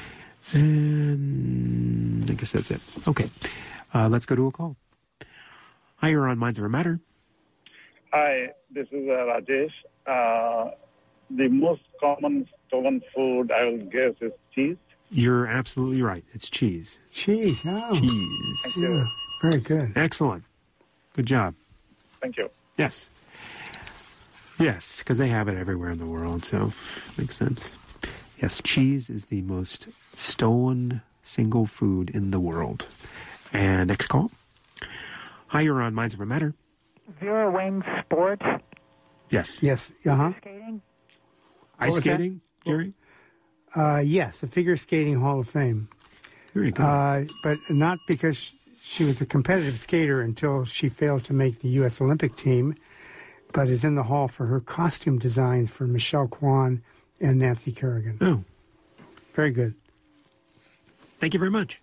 Speaker 3: And I guess that's it. Okay. Let's go to a call. Hi, you're on Minds Over Matter.
Speaker 14: Hi, this is Rajesh. The most common stolen food, I will guess, is cheese.
Speaker 3: You're absolutely right. It's cheese.
Speaker 4: Cheese. Oh.
Speaker 3: Cheese.
Speaker 14: Thank you.
Speaker 4: Yeah, very good.
Speaker 3: Excellent. Good job.
Speaker 14: Thank you.
Speaker 3: Yes. Yes, because they have it everywhere in the world, so makes sense. Yes, cheese is the most stolen single food in the world. And next call. Hi, you're on Minds Over Matter.
Speaker 15: Vera Wang Sports.
Speaker 3: Yes.
Speaker 4: Yes. Uh-huh.
Speaker 15: Skating?
Speaker 3: Ice skating, Jerry?
Speaker 4: Yes, the Figure Skating Hall of Fame.
Speaker 3: Very good.
Speaker 4: But not because she was a competitive skater until she failed to make the U.S. Olympic team, but is in the hall for her costume designs for Michelle Kwan and Nancy Kerrigan.
Speaker 3: Oh.
Speaker 4: Very good.
Speaker 3: Thank you very much.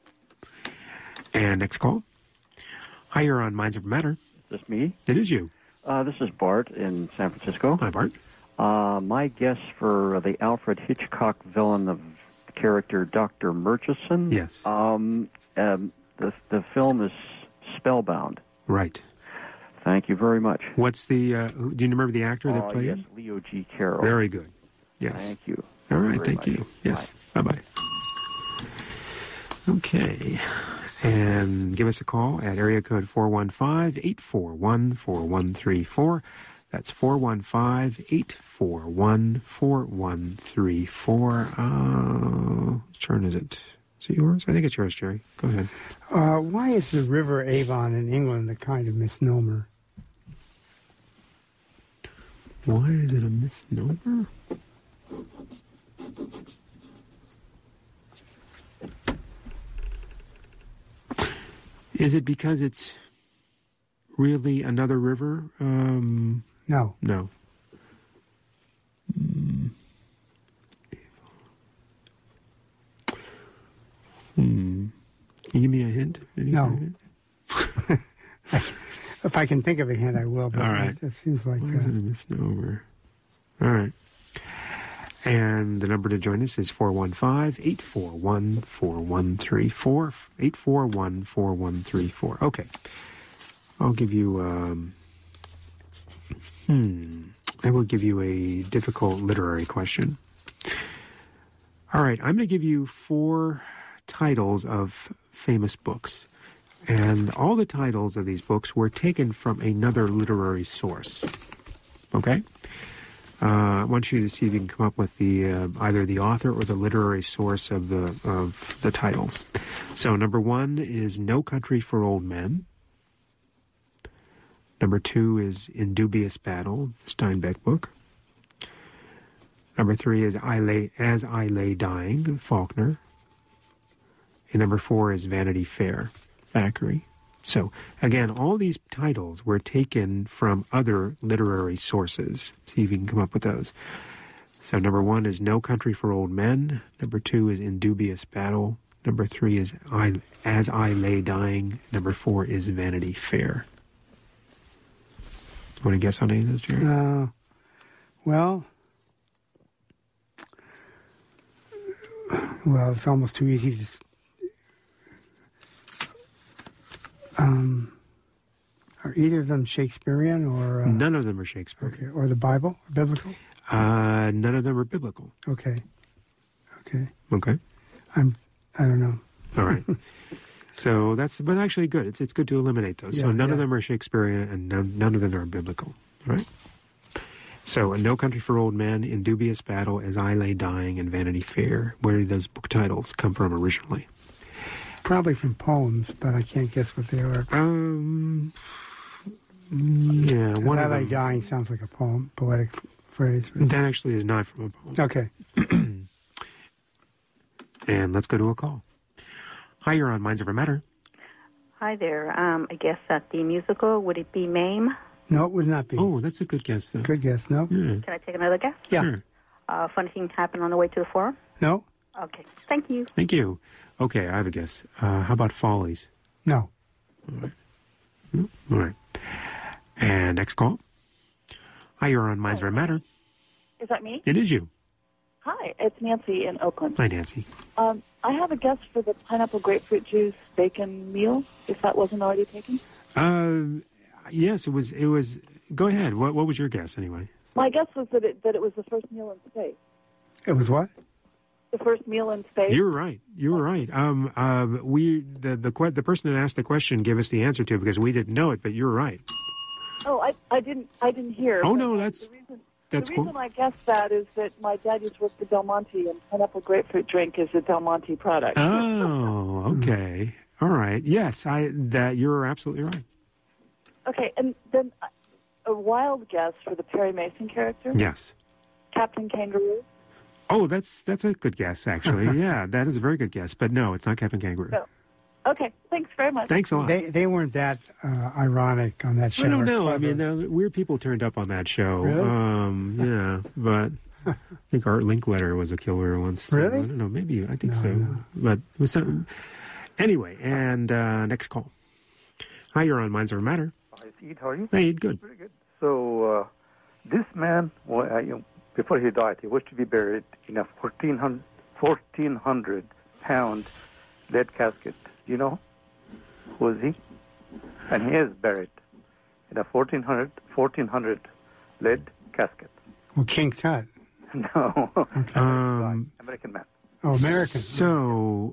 Speaker 3: And next call. Hi, you're on Minds Over Matter.
Speaker 16: Is this me?
Speaker 3: It is you.
Speaker 16: This is Bart in San Francisco.
Speaker 3: Hi, Bart.
Speaker 16: My guess for the Alfred Hitchcock villain of character Dr. Murchison.
Speaker 3: Yes.
Speaker 16: The film is Spellbound.
Speaker 3: Right.
Speaker 16: Thank you very much.
Speaker 3: What's the... do you remember the actor that played
Speaker 16: yes,
Speaker 3: him?
Speaker 16: Leo G. Carroll.
Speaker 3: Very good. Yes.
Speaker 16: Thank you.
Speaker 3: All right,
Speaker 16: very
Speaker 3: thank
Speaker 16: much.
Speaker 3: you. Yes. Bye-bye. Okay. And give us a call at area code 415-841-4134. That's 415-841-4134. Whose turn is it? Is it yours? I think it's yours, Jerry. Go ahead.
Speaker 4: Why is the River Avon in England a kind of misnomer?
Speaker 3: Why is it a misnomer? Is it because it's really another river?
Speaker 4: No.
Speaker 3: No. Can you give me a hint? Any
Speaker 4: No.
Speaker 3: kind of hint?
Speaker 4: If I can think of a hint, I will. But
Speaker 3: All right.
Speaker 4: it seems like
Speaker 3: Why is it a misnomer? All right. And the number to join us is 415-841-4134. 841-4134. Okay. I'll give you, I will give you a difficult literary question. All right. I'm going to give you 4 titles of famous books. And all the titles of these books were taken from another literary source. Okay? I want you to see if you can come up with the either the author or the literary source of the titles. So number 1 is No Country for Old Men. Number 2 is In Dubious Battle, the Steinbeck book. Number 3 is As I Lay Dying, Faulkner. And number 4 is Vanity Fair, Thackeray. So, again, all these titles were taken from other literary sources. See if you can come up with those. So, number 1 is No Country for Old Men. Number 2 is In Dubious Battle. Number 3 is As I Lay Dying. Number 4 is Vanity Fair. You want to guess on any of those, Jerry?
Speaker 4: Well, it's almost too easy to... Are either of them Shakespearean or...
Speaker 3: None of them are Shakespearean.
Speaker 4: Okay, or the Bible, biblical?
Speaker 3: None of them are biblical.
Speaker 4: Okay.
Speaker 3: Okay.
Speaker 4: I don't know.
Speaker 3: All right. So but actually good. It's good to eliminate those. So none of them are Shakespearean and none of them are biblical. All right. So No Country for Old Men, In Dubious Battle, As I Lay Dying, and Vanity Fair. Where did those book titles come from originally?
Speaker 4: Probably from poems, but I can't guess what they are.
Speaker 3: Yeah, one
Speaker 4: As
Speaker 3: of
Speaker 4: I Lay
Speaker 3: them.
Speaker 4: Dying sounds like a poem, poetic phrase.
Speaker 3: That actually is not from a poem.
Speaker 4: Okay.
Speaker 3: And let's go to a call. Hi, you're on Minds Over Matter.
Speaker 17: Hi there. I guess at the musical, would it be MAME?
Speaker 4: No, it would not be.
Speaker 3: Oh, that's a good guess, though.
Speaker 4: Good guess, no?
Speaker 17: Can I take another guess?
Speaker 4: Yeah.
Speaker 3: Sure.
Speaker 17: Funny thing happened on the way to the forum?
Speaker 4: No?
Speaker 17: Okay. Thank you.
Speaker 3: Thank you. Okay, I have a guess. How about Follies?
Speaker 4: No.
Speaker 3: All right. And next call. Hi, you're on Minds Over Matter.
Speaker 18: Is that me?
Speaker 3: It is you.
Speaker 18: Hi, it's Nancy in Oakland.
Speaker 3: Hi, Nancy.
Speaker 18: I have a guess for the pineapple grapefruit juice bacon meal, if that wasn't already taken.
Speaker 3: Yes, it was. Go ahead. What was your guess, anyway?
Speaker 18: My guess was that it was the first meal in space.
Speaker 4: It was what?
Speaker 18: The first meal in space.
Speaker 3: You were right. The person that asked the question gave us the answer to it because we didn't know it, but you're right.
Speaker 18: Oh, I didn't hear.
Speaker 3: Oh
Speaker 18: but
Speaker 3: no, that's
Speaker 18: the reason I guessed that is that my dad used to work for Del Monte, and pineapple grapefruit drink is a Del Monte product.
Speaker 3: Oh, okay. All right. Yes, you're absolutely right.
Speaker 18: Okay, and then a wild guess for the Perry Mason character.
Speaker 3: Yes.
Speaker 18: Captain Kangaroo.
Speaker 3: Oh, that's a good guess, actually. Yeah, that is a very good guess. But no, it's not Captain Kangaroo.
Speaker 18: No. Okay, thanks very much.
Speaker 3: Thanks a lot.
Speaker 4: They weren't that ironic on that show.
Speaker 3: I don't
Speaker 4: or
Speaker 3: know.
Speaker 4: clever.
Speaker 3: I mean, weird people turned up on that show.
Speaker 4: Really?
Speaker 3: Yeah, but I think Art Linkletter was a killer once. So
Speaker 4: Really?
Speaker 3: I don't know. Maybe. I think so. No. But it was something. Anyway, and next call. Hi, you're on Minds Over Matter.
Speaker 19: Hi, Ed. How are you?
Speaker 3: Hey, good.
Speaker 19: Pretty good. So, this man, before he died, he wished to be buried in a 1,400-pound lead casket. Do you know who is he? And he is buried in a 1,400 lead casket.
Speaker 4: Well, King Tut.
Speaker 19: No. American man.
Speaker 4: Oh, American.
Speaker 3: So,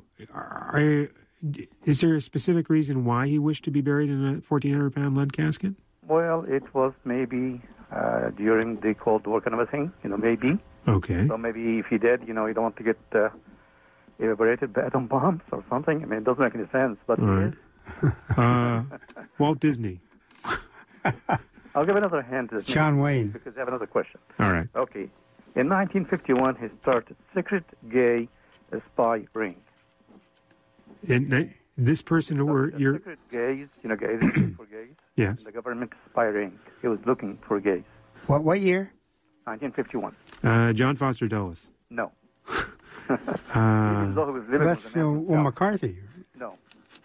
Speaker 3: is there a specific reason why he wished to be buried in a 1,400-pound lead casket?
Speaker 19: Well, it was maybe during the Cold War kind of a thing, maybe.
Speaker 3: Okay.
Speaker 19: So maybe if he did, you don't want to get evaporated by atom bombs or something. I mean, it doesn't make any sense, but
Speaker 3: All right. Walt Disney.
Speaker 19: I'll give another hint.
Speaker 4: John Wayne.
Speaker 19: Because I have another question.
Speaker 3: All right.
Speaker 19: Okay. In 1951, he started Secret Gay Spy Ring.
Speaker 3: And this person you're...
Speaker 19: Secret gays, gays for gays.
Speaker 3: Yes.
Speaker 19: The government spy ring. He was looking for gays.
Speaker 4: What year?
Speaker 19: 1951.
Speaker 3: John Foster Dulles.
Speaker 19: No.
Speaker 4: That's McCarthy.
Speaker 19: No.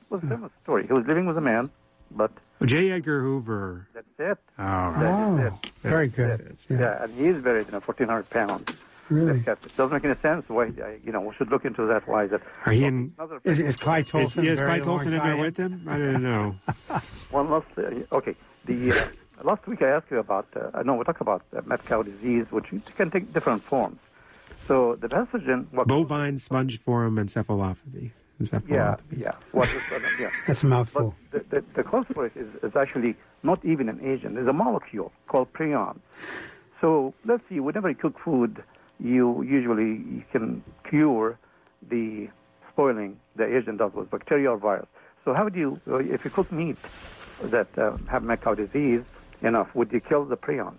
Speaker 19: was a famous story. He was living with a man, but...
Speaker 3: J. Edgar Hoover.
Speaker 19: That's it.
Speaker 3: Oh, right.
Speaker 19: That is it.
Speaker 4: Very good.
Speaker 19: Yeah, and he is buried in a 1,400 pounds.
Speaker 4: Really?
Speaker 19: It doesn't make any sense. Why? We should look into that. Why is it?
Speaker 3: Are he in?
Speaker 4: Is Clyde Tolson?
Speaker 3: Is Clyde Tolson in there with him? I don't know.
Speaker 19: One last. Okay. The last week I asked you about. We talked about mad cow disease, which can take different forms. So the pathogen.
Speaker 3: Bovine spongiform encephalopathy.
Speaker 19: Yeah.
Speaker 4: That's a mouthful.
Speaker 19: But the cause for it is actually not even an agent. There's a molecule called prion. So let's see. Whenever you cook food, you can cure the spoiling the agent does with bacteria or virus. So how would you, if you cook meat that have mad cow disease enough, would you kill the prion?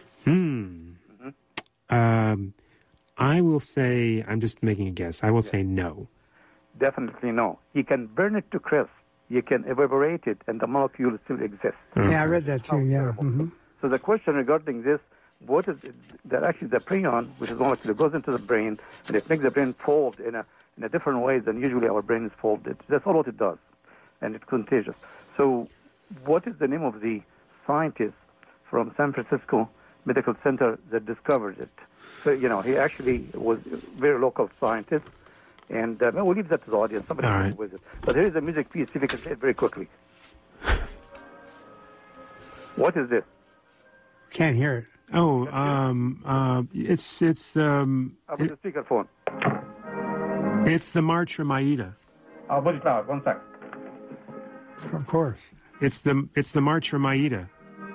Speaker 3: I will say, I'm just making a guess. I will say no.
Speaker 19: Definitely no. You can burn it to crisp. You can evaporate it, and the molecule still exists.
Speaker 4: Yeah, I read that too. Yeah. Mm-hmm.
Speaker 19: So the question regarding this. What is it? That actually the prion, which is molecule, goes into the brain, and it makes the brain fold in a different way than usually our brain is folded. That's all what it does, and it's contagious. So, what is the name of the scientist from San Francisco Medical Center that discovered it? So, he actually was a very local scientist, and we'll leave that to the audience. Somebody can visit. But here is a music piece. See if you can say it very quickly. What is this?
Speaker 4: Can't hear it.
Speaker 3: Oh, it's
Speaker 19: How about the speakerphone?
Speaker 3: It's the March from Aida.
Speaker 19: I'll put it loud. 1 sec.
Speaker 4: Of course.
Speaker 3: It's the March from Aida.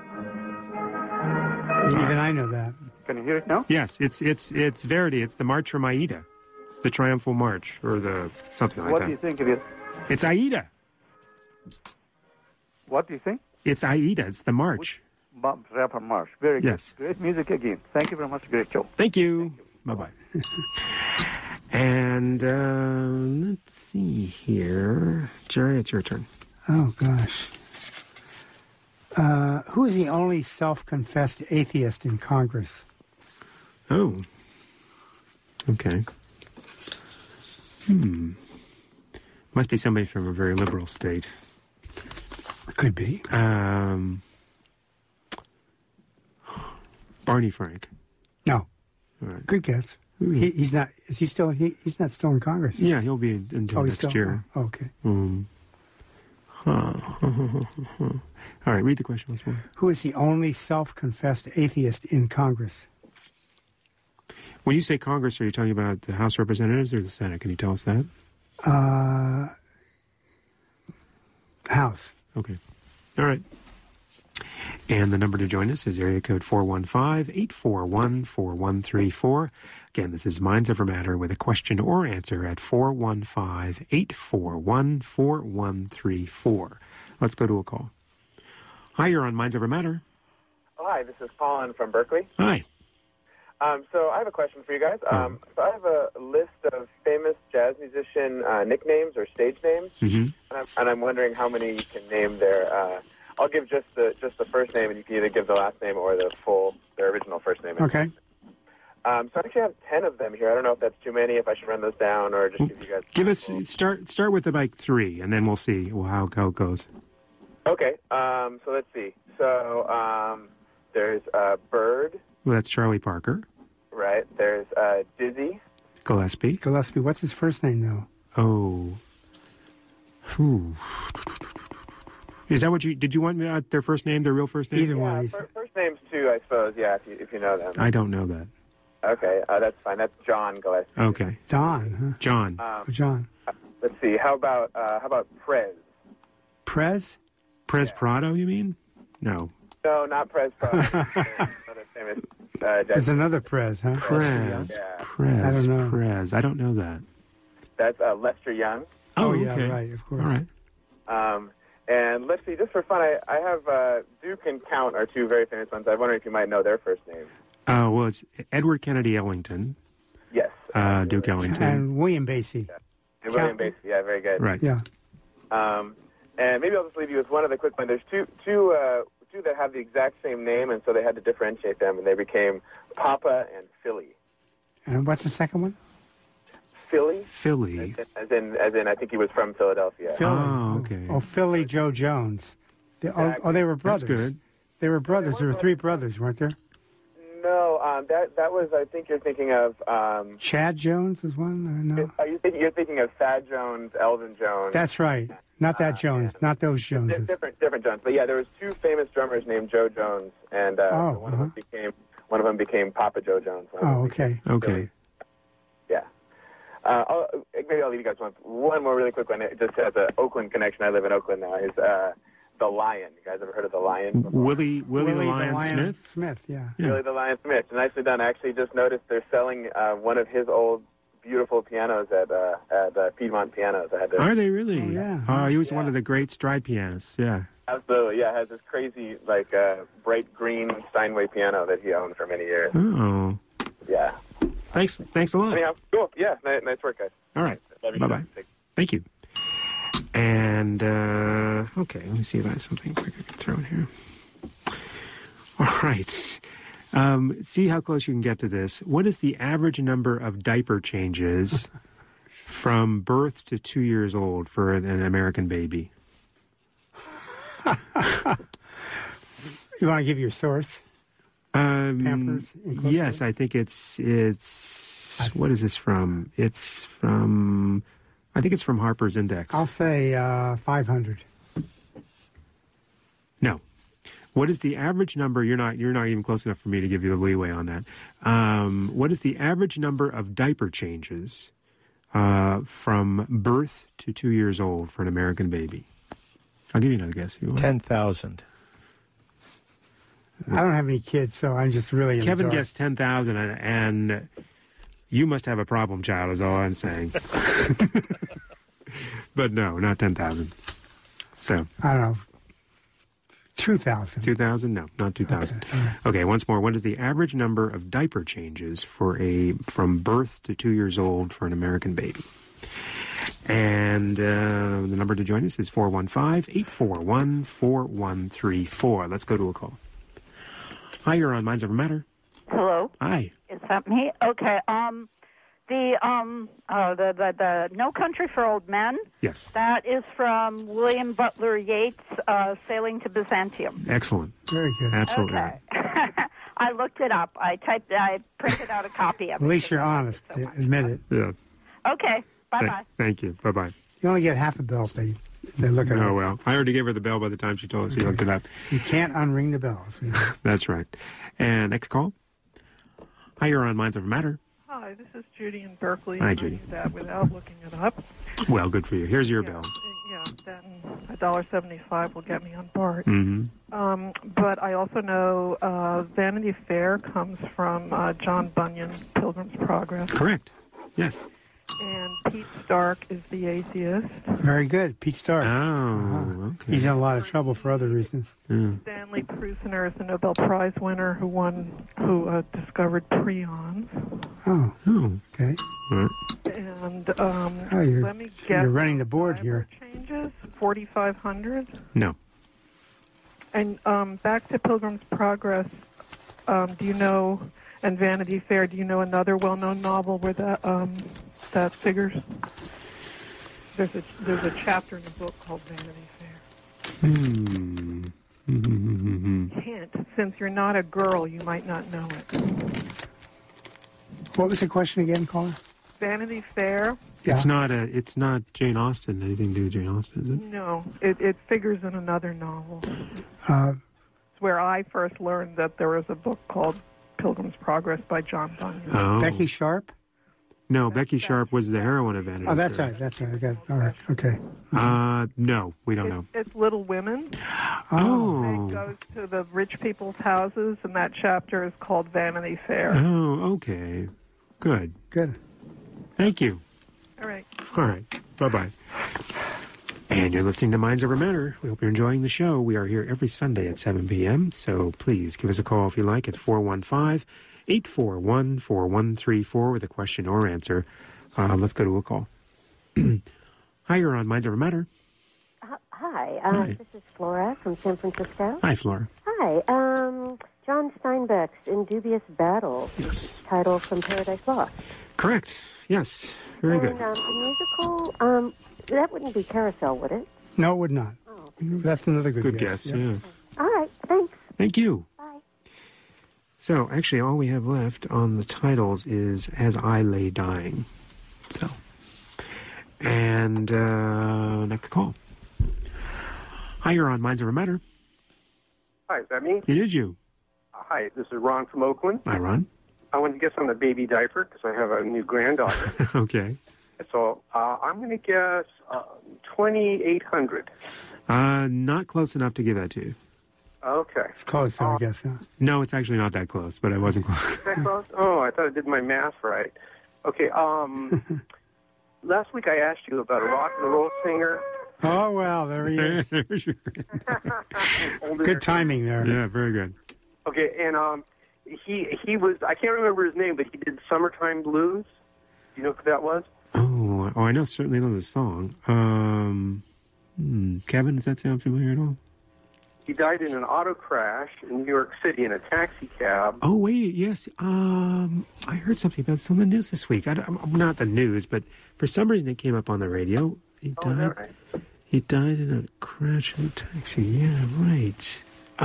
Speaker 4: Even I know that.
Speaker 19: Can you hear it now?
Speaker 3: Yes, it's Verdi. It's the March from Aida, the Triumphal March, or the something like that.
Speaker 19: What do you think of it?
Speaker 3: It's Aida.
Speaker 19: What do you think?
Speaker 3: It's Aida. It's the March.
Speaker 19: Bob Rapper Marsh. Very good.
Speaker 3: Yes.
Speaker 19: Great music again. Thank you very much. Great show.
Speaker 3: Thank you. Bye-bye. And let's see here. Jerry, it's your turn.
Speaker 4: Oh, gosh. Who is the only self-confessed atheist in Congress?
Speaker 3: Oh. Okay. Must be somebody from a very liberal state.
Speaker 4: Could be.
Speaker 3: Barney Frank.
Speaker 4: No.
Speaker 3: All right.
Speaker 4: Good guess. He's not. Is he still? He's not still in Congress.
Speaker 3: Yeah, he'll be until next year.
Speaker 4: Oh, okay.
Speaker 3: All right. Read the question once more.
Speaker 4: Who is the only self-confessed atheist in Congress?
Speaker 3: When you say Congress, are you talking about the House of Representatives or the Senate? Can you tell us that?
Speaker 4: House.
Speaker 3: Okay. All right. And the number to join us is area code 415-841-4134. Again, this is Minds Over Matter with a question or answer at 415-841-4134. Let's go to a call. Hi, you're on Minds Over Matter.
Speaker 20: Hi, this is Colin from Berkeley.
Speaker 3: Hi.
Speaker 20: So I have a question for you guys. So I have a list of famous jazz musician nicknames or stage names, and I'm wondering how many you can name their... I'll give just the first name, and you can either give the last name or their original first name.
Speaker 4: Okay.
Speaker 20: So I actually have 10 of them here. I don't know if that's too many, if I should run those down, or just give you guys...
Speaker 3: Give us... Start with like 3, and then we'll see how it goes.
Speaker 20: Okay. So let's see. So there's Bird.
Speaker 3: Well, that's Charlie Parker.
Speaker 20: Right. There's Dizzy.
Speaker 3: Gillespie.
Speaker 4: Gillespie. What's his first name, though?
Speaker 3: Oh. Whew. Is that what did you want their first name, their real first name?
Speaker 4: Either one.
Speaker 20: First names too, I suppose. Yeah, if you know them.
Speaker 3: I don't know that.
Speaker 20: Okay, that's fine. That's John Gillespie.
Speaker 3: Okay.
Speaker 4: Don, huh?
Speaker 3: John.
Speaker 4: John.
Speaker 20: Let's see. How about Prez?
Speaker 4: Prez?
Speaker 3: Prez Prado, you mean? No.
Speaker 20: No, not Prez Prado. Another famous.
Speaker 4: There's another Prez, huh?
Speaker 3: Prez.
Speaker 20: Yeah.
Speaker 3: Prez.
Speaker 4: I don't know.
Speaker 3: Prez. I don't know that.
Speaker 20: That's Lester Young.
Speaker 4: Oh,
Speaker 3: okay.
Speaker 4: yeah, right, of course.
Speaker 3: All right.
Speaker 20: And let's see, just for fun, I have Duke and Count are two very famous ones. I wonder if you might know their first names.
Speaker 3: Well, it's Edward Kennedy Ellington.
Speaker 20: Yes.
Speaker 3: Duke Ellington.
Speaker 4: And William Basie.
Speaker 20: Yeah. And William Basie, yeah, very good.
Speaker 3: Right.
Speaker 4: Yeah.
Speaker 20: And maybe I'll just leave you with one other quick one. There's two that have the exact same name, and so they had to differentiate them, and they became Papa and Philly.
Speaker 4: And what's the second one?
Speaker 20: Philly.
Speaker 3: Philly.
Speaker 20: As in, I think he was from Philadelphia.
Speaker 4: Philly.
Speaker 3: Oh, okay.
Speaker 4: Oh, Philly Joe Jones. They were brothers.
Speaker 3: That's good.
Speaker 4: They were brothers. There were three brothers, weren't there?
Speaker 20: No, that was. I think you're thinking of.
Speaker 4: Chad Jones was one. No.
Speaker 20: You're thinking of Thad Jones, Elvin Jones.
Speaker 4: That's right. Not that Jones.
Speaker 20: Yeah.
Speaker 4: Not those Joneses.
Speaker 20: Different Jones. But yeah, there was two famous drummers named Joe Jones, and one of them became Papa Joe Jones.
Speaker 4: Oh, okay.
Speaker 3: Okay.
Speaker 20: Yeah. Maybe I'll leave you guys one more really quick one. It just has an Oakland connection. I live in Oakland now. Is The Lion. You guys ever heard of The Lion before?
Speaker 3: Willie the Lion
Speaker 4: Smith, yeah.
Speaker 20: Willie the Lion Smith. Nicely done. I actually just noticed they're selling one of his old beautiful pianos at Piedmont Pianos.
Speaker 3: Are they really?
Speaker 4: Oh, yeah.
Speaker 3: Oh, he was one of the great stride pianists. Yeah.
Speaker 20: Absolutely. Yeah, it has this crazy, bright green Steinway piano that he owned for many years.
Speaker 3: Oh.
Speaker 20: Yeah.
Speaker 3: Thanks a lot.
Speaker 20: Anyhow, cool. Yeah, nice work, guys.
Speaker 3: All right.
Speaker 20: Bye-bye.
Speaker 3: Thank you. And, okay, let me see if I have something quick I can throw in here. All right. See how close you can get to this. What is the average number of diaper changes from birth to 2 years old for an American baby?
Speaker 4: You want to give your source? Pampers?
Speaker 3: Yes, I think it's. What is this from? It's from. I think it's from Harper's Index.
Speaker 4: I'll say 500.
Speaker 3: No. What is the average number? You're not even close enough for me to give you the leeway on that. What is the average number of diaper changes from birth to 2 years old for an American baby? I'll give you another guess.
Speaker 1: 10,000.
Speaker 4: I don't have any kids, so I'm just really.
Speaker 3: Kevin guessed 10,000, and you must have a problem, child. Is all I'm saying. But no, not 10,000. So
Speaker 4: I don't know. 2,000.
Speaker 3: 2,000? No, not 2,000. Okay, once more. What is the average number of diaper changes from birth to 2 years old for an American baby? And the number to join us is 415-841-4134. Let's go to a call. Hi, you're on Minds Over Matter.
Speaker 21: Hello.
Speaker 3: Hi.
Speaker 21: Is that me? Okay. The No Country for Old Men.
Speaker 3: Yes.
Speaker 21: That is from William Butler Yeats' Sailing to Byzantium.
Speaker 3: Excellent.
Speaker 4: Very good.
Speaker 3: Absolutely.
Speaker 21: Okay. I looked it up. I printed out a copy of it.
Speaker 4: At least you're honest. Admit it.
Speaker 3: Yes.
Speaker 21: Okay. Bye-bye.
Speaker 3: Thank you. Bye-bye.
Speaker 4: You only get half a bell if they look at it.
Speaker 3: Oh, well. I already gave her the bell by the time she told us she looked it up.
Speaker 4: You can't unring the bell.
Speaker 3: That's right. And next call. Hi, you're on Minds Over Matter.
Speaker 22: Hi, this is Judy in Berkeley.
Speaker 3: Hi, Judy.
Speaker 22: I knew that without looking it up.
Speaker 3: Well, good for you. Here's your bell.
Speaker 22: Yeah, then $1.75 will get me on board.
Speaker 3: Mm-hmm.
Speaker 22: But I also know Vanity Fair comes from John Bunyan, Pilgrim's Progress.
Speaker 3: Correct. Yes.
Speaker 22: And Pete Stark is the atheist.
Speaker 4: Very good. Pete Stark.
Speaker 3: Oh, okay.
Speaker 4: He's in a lot of trouble for other reasons.
Speaker 3: Yeah.
Speaker 22: Stanley Prusiner is the Nobel Prize winner who discovered prions.
Speaker 4: Oh. Okay.
Speaker 3: Right.
Speaker 22: And
Speaker 4: you're,
Speaker 22: let me guess.
Speaker 4: You're running the board here.
Speaker 22: Changes 4,500.
Speaker 3: No.
Speaker 22: And back to Pilgrim's Progress. Do you know? And Vanity Fair. Do you know another well-known novel where that figures? There's a chapter in the book called Vanity Fair. Hint: since you're not a girl, you might not know it.
Speaker 4: What was the question again, caller?
Speaker 22: Vanity Fair.
Speaker 3: Yeah. It's not Jane Austen. Anything to do with Jane Austen, is it?
Speaker 22: No, it figures in another novel. It's where I first learned that there was a book called Pilgrim's Progress by John Bunyan.
Speaker 3: Oh.
Speaker 4: Becky Sharp?
Speaker 3: No, Becky Sharp was the heroine of Vanity Fair.
Speaker 4: Oh, that's right. That's right. I got it. All right. Okay.
Speaker 3: No, we don't know.
Speaker 22: It's Little Women.
Speaker 3: Oh.
Speaker 22: It goes to the rich people's houses, and that chapter is called Vanity Fair.
Speaker 3: Oh, okay. Good.
Speaker 4: Good.
Speaker 3: Thank you.
Speaker 22: All right.
Speaker 3: All right. Bye-bye. And you're listening to Minds Over Matter. We hope you're enjoying the show. We are here every Sunday at 7 p.m., so please give us a call if you like at 415-841-4134 with a question or answer. Let's go to a call. Hi, you're on Minds Over Matter.
Speaker 23: Hi.
Speaker 3: Hi.
Speaker 23: This is Flora from San Francisco.
Speaker 3: Hi, Flora.
Speaker 23: Hi. John Steinbeck's In Dubious Battle.
Speaker 3: Yes.
Speaker 23: Title from Paradise Lost.
Speaker 3: Correct. Yes. Very
Speaker 23: and,
Speaker 3: good.
Speaker 23: The musical, that wouldn't be Carousel, would it?
Speaker 4: No, it would not.
Speaker 23: Oh.
Speaker 4: That's another good
Speaker 3: guess.
Speaker 4: Yeah.
Speaker 3: Yeah.
Speaker 23: All right, thanks.
Speaker 3: Thank you.
Speaker 23: Bye.
Speaker 3: So, actually, all we have left on the titles is As I Lay Dying. So, and next call. Hi, you're on Minds Over Matter.
Speaker 2: Hi, is that me?
Speaker 3: It is you.
Speaker 2: Hi, this is Ron from Oakland.
Speaker 3: Hi, Ron.
Speaker 2: I want to guess on the baby diaper because I have a new granddaughter.
Speaker 3: Okay.
Speaker 2: So I'm going to guess 2,800.
Speaker 3: Not close enough to give that to you.
Speaker 2: Okay.
Speaker 4: It's close, I guess, huh?
Speaker 3: No, it's actually not that close, but I wasn't close.
Speaker 2: Is that close? Oh, I thought I did my math right. Okay. Last week I asked you about a rock and roll singer.
Speaker 4: Oh, well, there he is.
Speaker 3: There's your...
Speaker 4: Good timing there.
Speaker 3: Yeah, very good.
Speaker 2: Okay, and he was, I can't remember his name, but he did Summertime Blues. Do you know who that was?
Speaker 3: Oh, I know, certainly know the song. Kevin, does that sound familiar at all?
Speaker 2: He died in an auto crash in New York City in a taxi cab.
Speaker 3: Oh, wait, yes. I heard something about this on the news this week. Not the news, but for some reason it came up on the radio. He died.
Speaker 2: Oh, is that right?
Speaker 3: He died in a crash in a taxi. Yeah, right.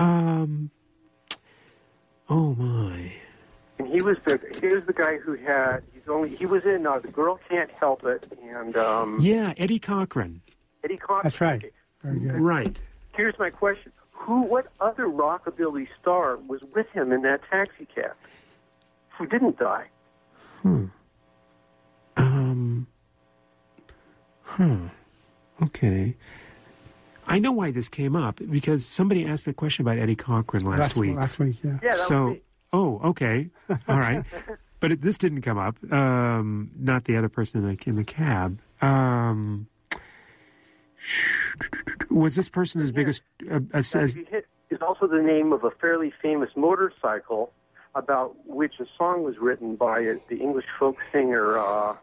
Speaker 3: Oh my.
Speaker 2: And he was the guy who he was in The Girl Can't Help It and
Speaker 3: yeah, Eddie Cochran.
Speaker 2: Eddie Cochran.
Speaker 4: That's right. Very good.
Speaker 3: Right.
Speaker 2: Here's my question. What other rockabilly star was with him in that taxi cab who didn't die?
Speaker 3: Okay. I know why this came up, because somebody asked a question about Eddie Cochran last week.
Speaker 4: Last week, yeah.
Speaker 2: Yeah, that was me.
Speaker 3: Oh, okay. All right. But this didn't come up. Not the other person in the cab. Was this person as big as...
Speaker 2: is also the name of a fairly famous motorcycle about which a song was written by the English folk singer...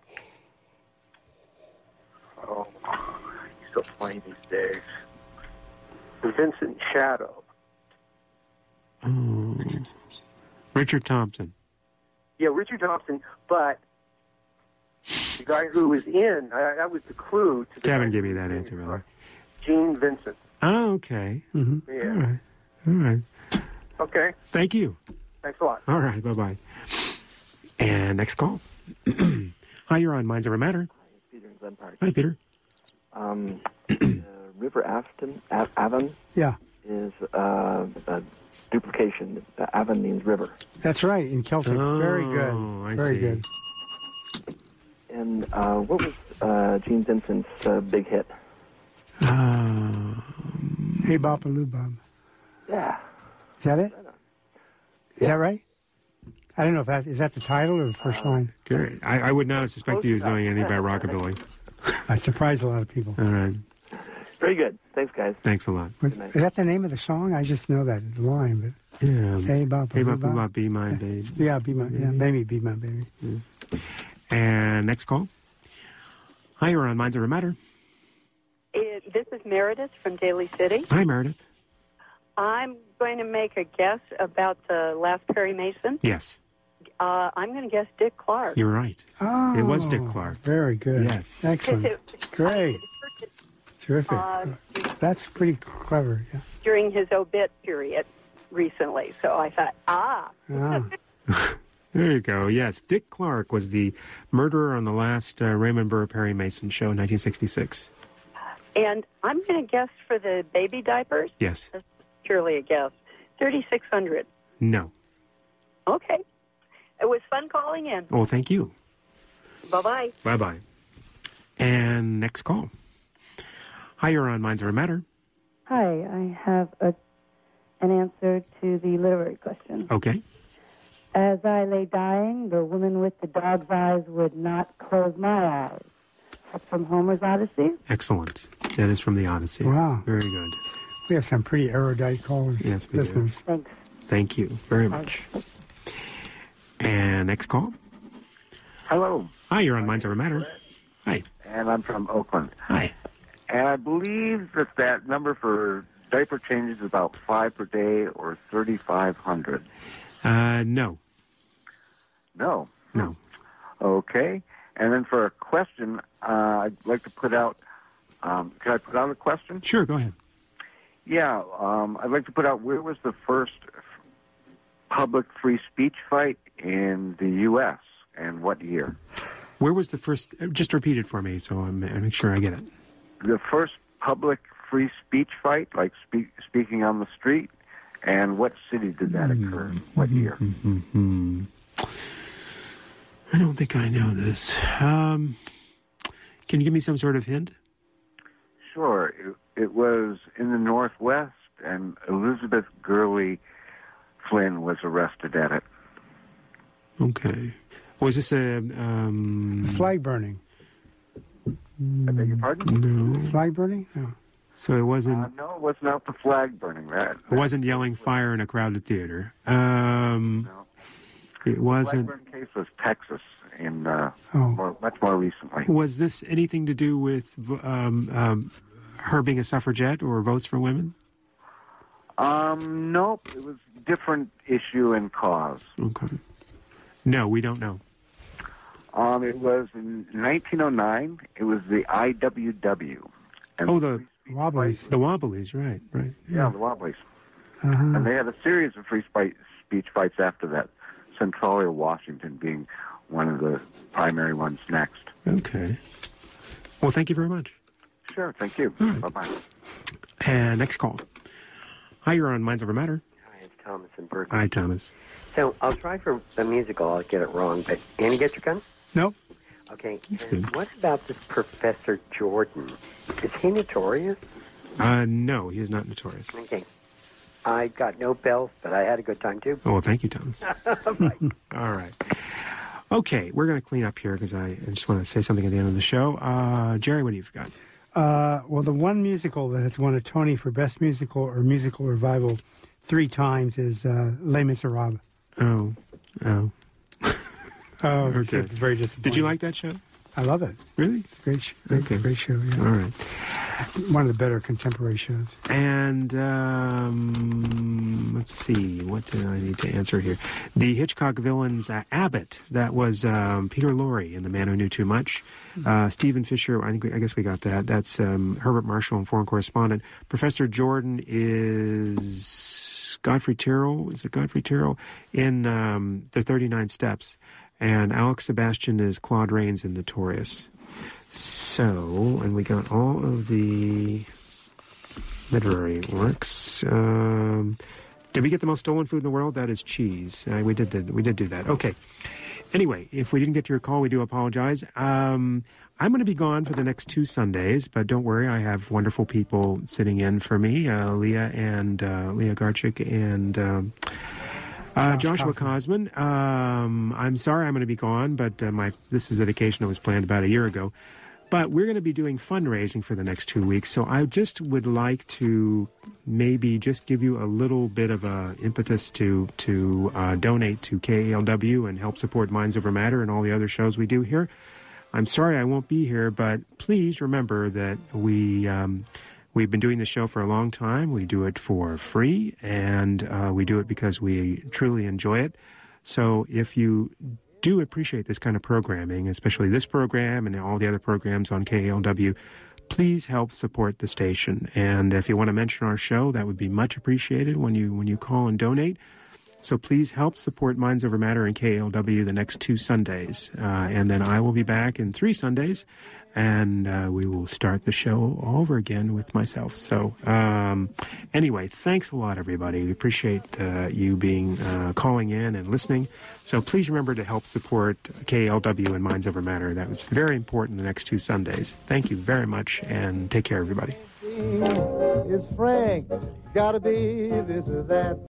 Speaker 2: he's still playing these days. Vincent Shadow.
Speaker 3: Oh. Richard Thompson.
Speaker 2: Yeah, Richard Thompson, but the guy who was in, that was the clue to the...
Speaker 3: Kevin gave me that answer, really.
Speaker 2: Gene Vincent.
Speaker 3: Oh, okay. Mm-hmm.
Speaker 2: Yeah.
Speaker 3: All right.
Speaker 2: Okay.
Speaker 3: Thank you.
Speaker 2: Thanks a lot.
Speaker 3: All right, bye-bye. And next call. Hi, you're on Minds Over Matter.
Speaker 5: Peter in Glen Park.
Speaker 3: Hi, Peter.
Speaker 5: River Avon
Speaker 4: yeah.
Speaker 5: is a duplication. Avon means river.
Speaker 4: That's right, in Celtic. Very good. Very good.
Speaker 5: And what was Gene Vincent's big hit?
Speaker 4: Hey Bop and Lou Bob.
Speaker 5: Yeah.
Speaker 4: Is that it? Is that right? I don't know if is that the title or the first line?
Speaker 3: Good. I would not suspect you as knowing anything about rockabilly.
Speaker 4: I surprised a lot of people.
Speaker 3: All right.
Speaker 5: Very good. Thanks, guys.
Speaker 3: Thanks a lot.
Speaker 4: Is that the name of the song? I just know that line, but
Speaker 3: yeah.
Speaker 4: Hey Bop,
Speaker 3: Hey Bop, Be My Baby.
Speaker 4: Yeah, Be My Baby, Be My Baby.
Speaker 3: Yeah. And next call. Hi, you're on Minds Over Matter.
Speaker 6: This is Meredith from Daly City.
Speaker 3: Hi, Meredith.
Speaker 6: I'm going to make a guess about the last Perry Mason.
Speaker 3: Yes.
Speaker 6: I'm going to guess Dick Clark.
Speaker 3: You're right.
Speaker 4: Oh,
Speaker 3: it was Dick Clark.
Speaker 4: Very good.
Speaker 3: Yes.
Speaker 4: Excellent. Great. Terrific. That's pretty clever. Yeah.
Speaker 6: During his obit period recently. So I thought,
Speaker 3: There you go. Yes, Dick Clark was the murderer on the last Raymond Burr Perry Mason show in 1966.
Speaker 6: And I'm going to guess for the baby diapers.
Speaker 3: Yes.
Speaker 6: That's purely a guess. 3,600.
Speaker 3: No.
Speaker 6: Okay. It was fun calling in.
Speaker 3: Oh, thank you.
Speaker 6: Bye-bye.
Speaker 3: Bye-bye. And next call. Hi, you're on Minds Over Matter.
Speaker 24: Hi, I have an answer to the literary question.
Speaker 3: Okay.
Speaker 24: As I lay dying, the woman with the dog's eyes would not close my eyes. That's from Homer's Odyssey.
Speaker 3: Excellent. That is from the Odyssey.
Speaker 4: Wow.
Speaker 3: Very good.
Speaker 4: We have some pretty erudite callers.
Speaker 3: Yes, we
Speaker 4: listeners.
Speaker 3: do.
Speaker 24: Thanks.
Speaker 3: Thank you very much. And next call.
Speaker 25: Hello.
Speaker 3: Hi, you're on Minds Over Matter. Hi.
Speaker 25: And I'm from Oakland.
Speaker 3: Hi.
Speaker 25: And I believe that number for diaper changes is about 5 per day or 3,500.
Speaker 3: No.
Speaker 25: No.
Speaker 3: No.
Speaker 25: Okay. And then for a question, I'd like to put out, can I put out a question?
Speaker 3: Sure, go ahead.
Speaker 25: Yeah, I'd like to put out, where was the first public free speech fight in the U.S. and what year?
Speaker 3: Where was the first, just repeat it for me so I make sure I get it.
Speaker 25: The first public free speech fight, like speaking on the street, and what city did that occur? What year?
Speaker 3: I don't think I know this. Can you give me some sort of hint?
Speaker 25: Sure. It was in the Northwest, and Elizabeth Gurley Flynn was arrested at it.
Speaker 3: Okay. Was this a...
Speaker 4: flag burning?
Speaker 25: I beg your pardon?
Speaker 3: No.
Speaker 4: Flag burning? No.
Speaker 3: So it wasn't...
Speaker 25: no, it was not the flag burning. That
Speaker 3: it wasn't yelling fire in a crowded theater. No. It wasn't...
Speaker 25: The flag burn case was Texas, in much more recently.
Speaker 3: Was this anything to do with her being a suffragette or votes for women?
Speaker 25: Nope. It was a different issue and cause.
Speaker 3: Okay. No, we don't know.
Speaker 25: It was in 1909. It was the IWW. And
Speaker 3: the Wobblies. The Wobblies, right.
Speaker 25: Yeah, the Wobblies.
Speaker 4: Uh-huh.
Speaker 25: And they had a series of free speech fights after that, Centralia, Washington being one of the primary ones next.
Speaker 3: Okay. Well, thank you very much.
Speaker 25: Sure, thank you.
Speaker 3: Right.
Speaker 25: Bye-bye.
Speaker 3: And next call. Hi, you're on Minds Over Matter.
Speaker 7: Hi, it's Thomas in Berkeley.
Speaker 3: Hi, Thomas.
Speaker 7: So I'll try for the musical. I'll get it wrong, but Annie, get your gun?
Speaker 4: Nope.
Speaker 7: Okay.
Speaker 3: That's
Speaker 7: and
Speaker 3: good.
Speaker 7: what about this Professor Jordan? Is he notorious?
Speaker 3: No, he is not notorious.
Speaker 7: Okay. I got no bells, but I had a good time, too.
Speaker 3: Oh, well, thank you, Thomas. All right. Okay, we're going to clean up here because I just want to say something at the end of the show. Jerry, what do you got?
Speaker 4: Well, the one musical that has won a Tony for Best Musical or Musical Revival 3 times is Les Miserables.
Speaker 3: Oh.
Speaker 4: Oh,
Speaker 3: okay.
Speaker 4: It's very disappointing.
Speaker 3: Did you like that show?
Speaker 4: I love it.
Speaker 3: Really?
Speaker 4: Great show.
Speaker 3: Okay.
Speaker 4: Great show, yeah.
Speaker 3: All right.
Speaker 4: One of the better contemporary shows.
Speaker 3: And let's see, what do I need to answer here? The Hitchcock villains, Abbott, that was Peter Lorre in The Man Who Knew Too Much. Stephen Fisher, I guess we got that. That's Herbert Marshall and Foreign Correspondent. Professor Jordan is Godfrey Tyrrell. Is it Godfrey Tyrrell? In The 39 Steps. And Alex Sebastian is Claude Rains in Notorious. So, and we got all of the literary works. Did we get the most stolen food in the world? That is cheese. We did do that. Okay. Anyway, if we didn't get to your call, we do apologize. I'm going to be gone for the next 2 Sundays, but don't worry, I have wonderful people sitting in for me, Leah Garchik and Joshua Cosman. I'm sorry I'm going to be gone, but this is a vacation that was planned about a year ago. But we're going to be doing fundraising for the next 2 weeks, so I just would like to maybe just give you a little bit of a impetus to donate to KALW and help support Minds Over Matter and all the other shows we do here. I'm sorry I won't be here, but please remember that we've been doing this show for a long time. We do it for free, and we do it because we truly enjoy it. So if you do appreciate this kind of programming, especially this program and all the other programs on KALW, please help support the station. And if you want to mention our show, that would be much appreciated when you call and donate. So please help support Minds Over Matter and KALW the next 2 Sundays. And then I will be back in 3 Sundays, and we will start the show all over again with myself. So anyway, thanks a lot, everybody. We appreciate you being calling in and listening. So please remember to help support KALW and Minds Over Matter. That was very important the next 2 Sundays. Thank you very much, and take care, everybody.
Speaker 8: It's Frank. Gotta be this or that.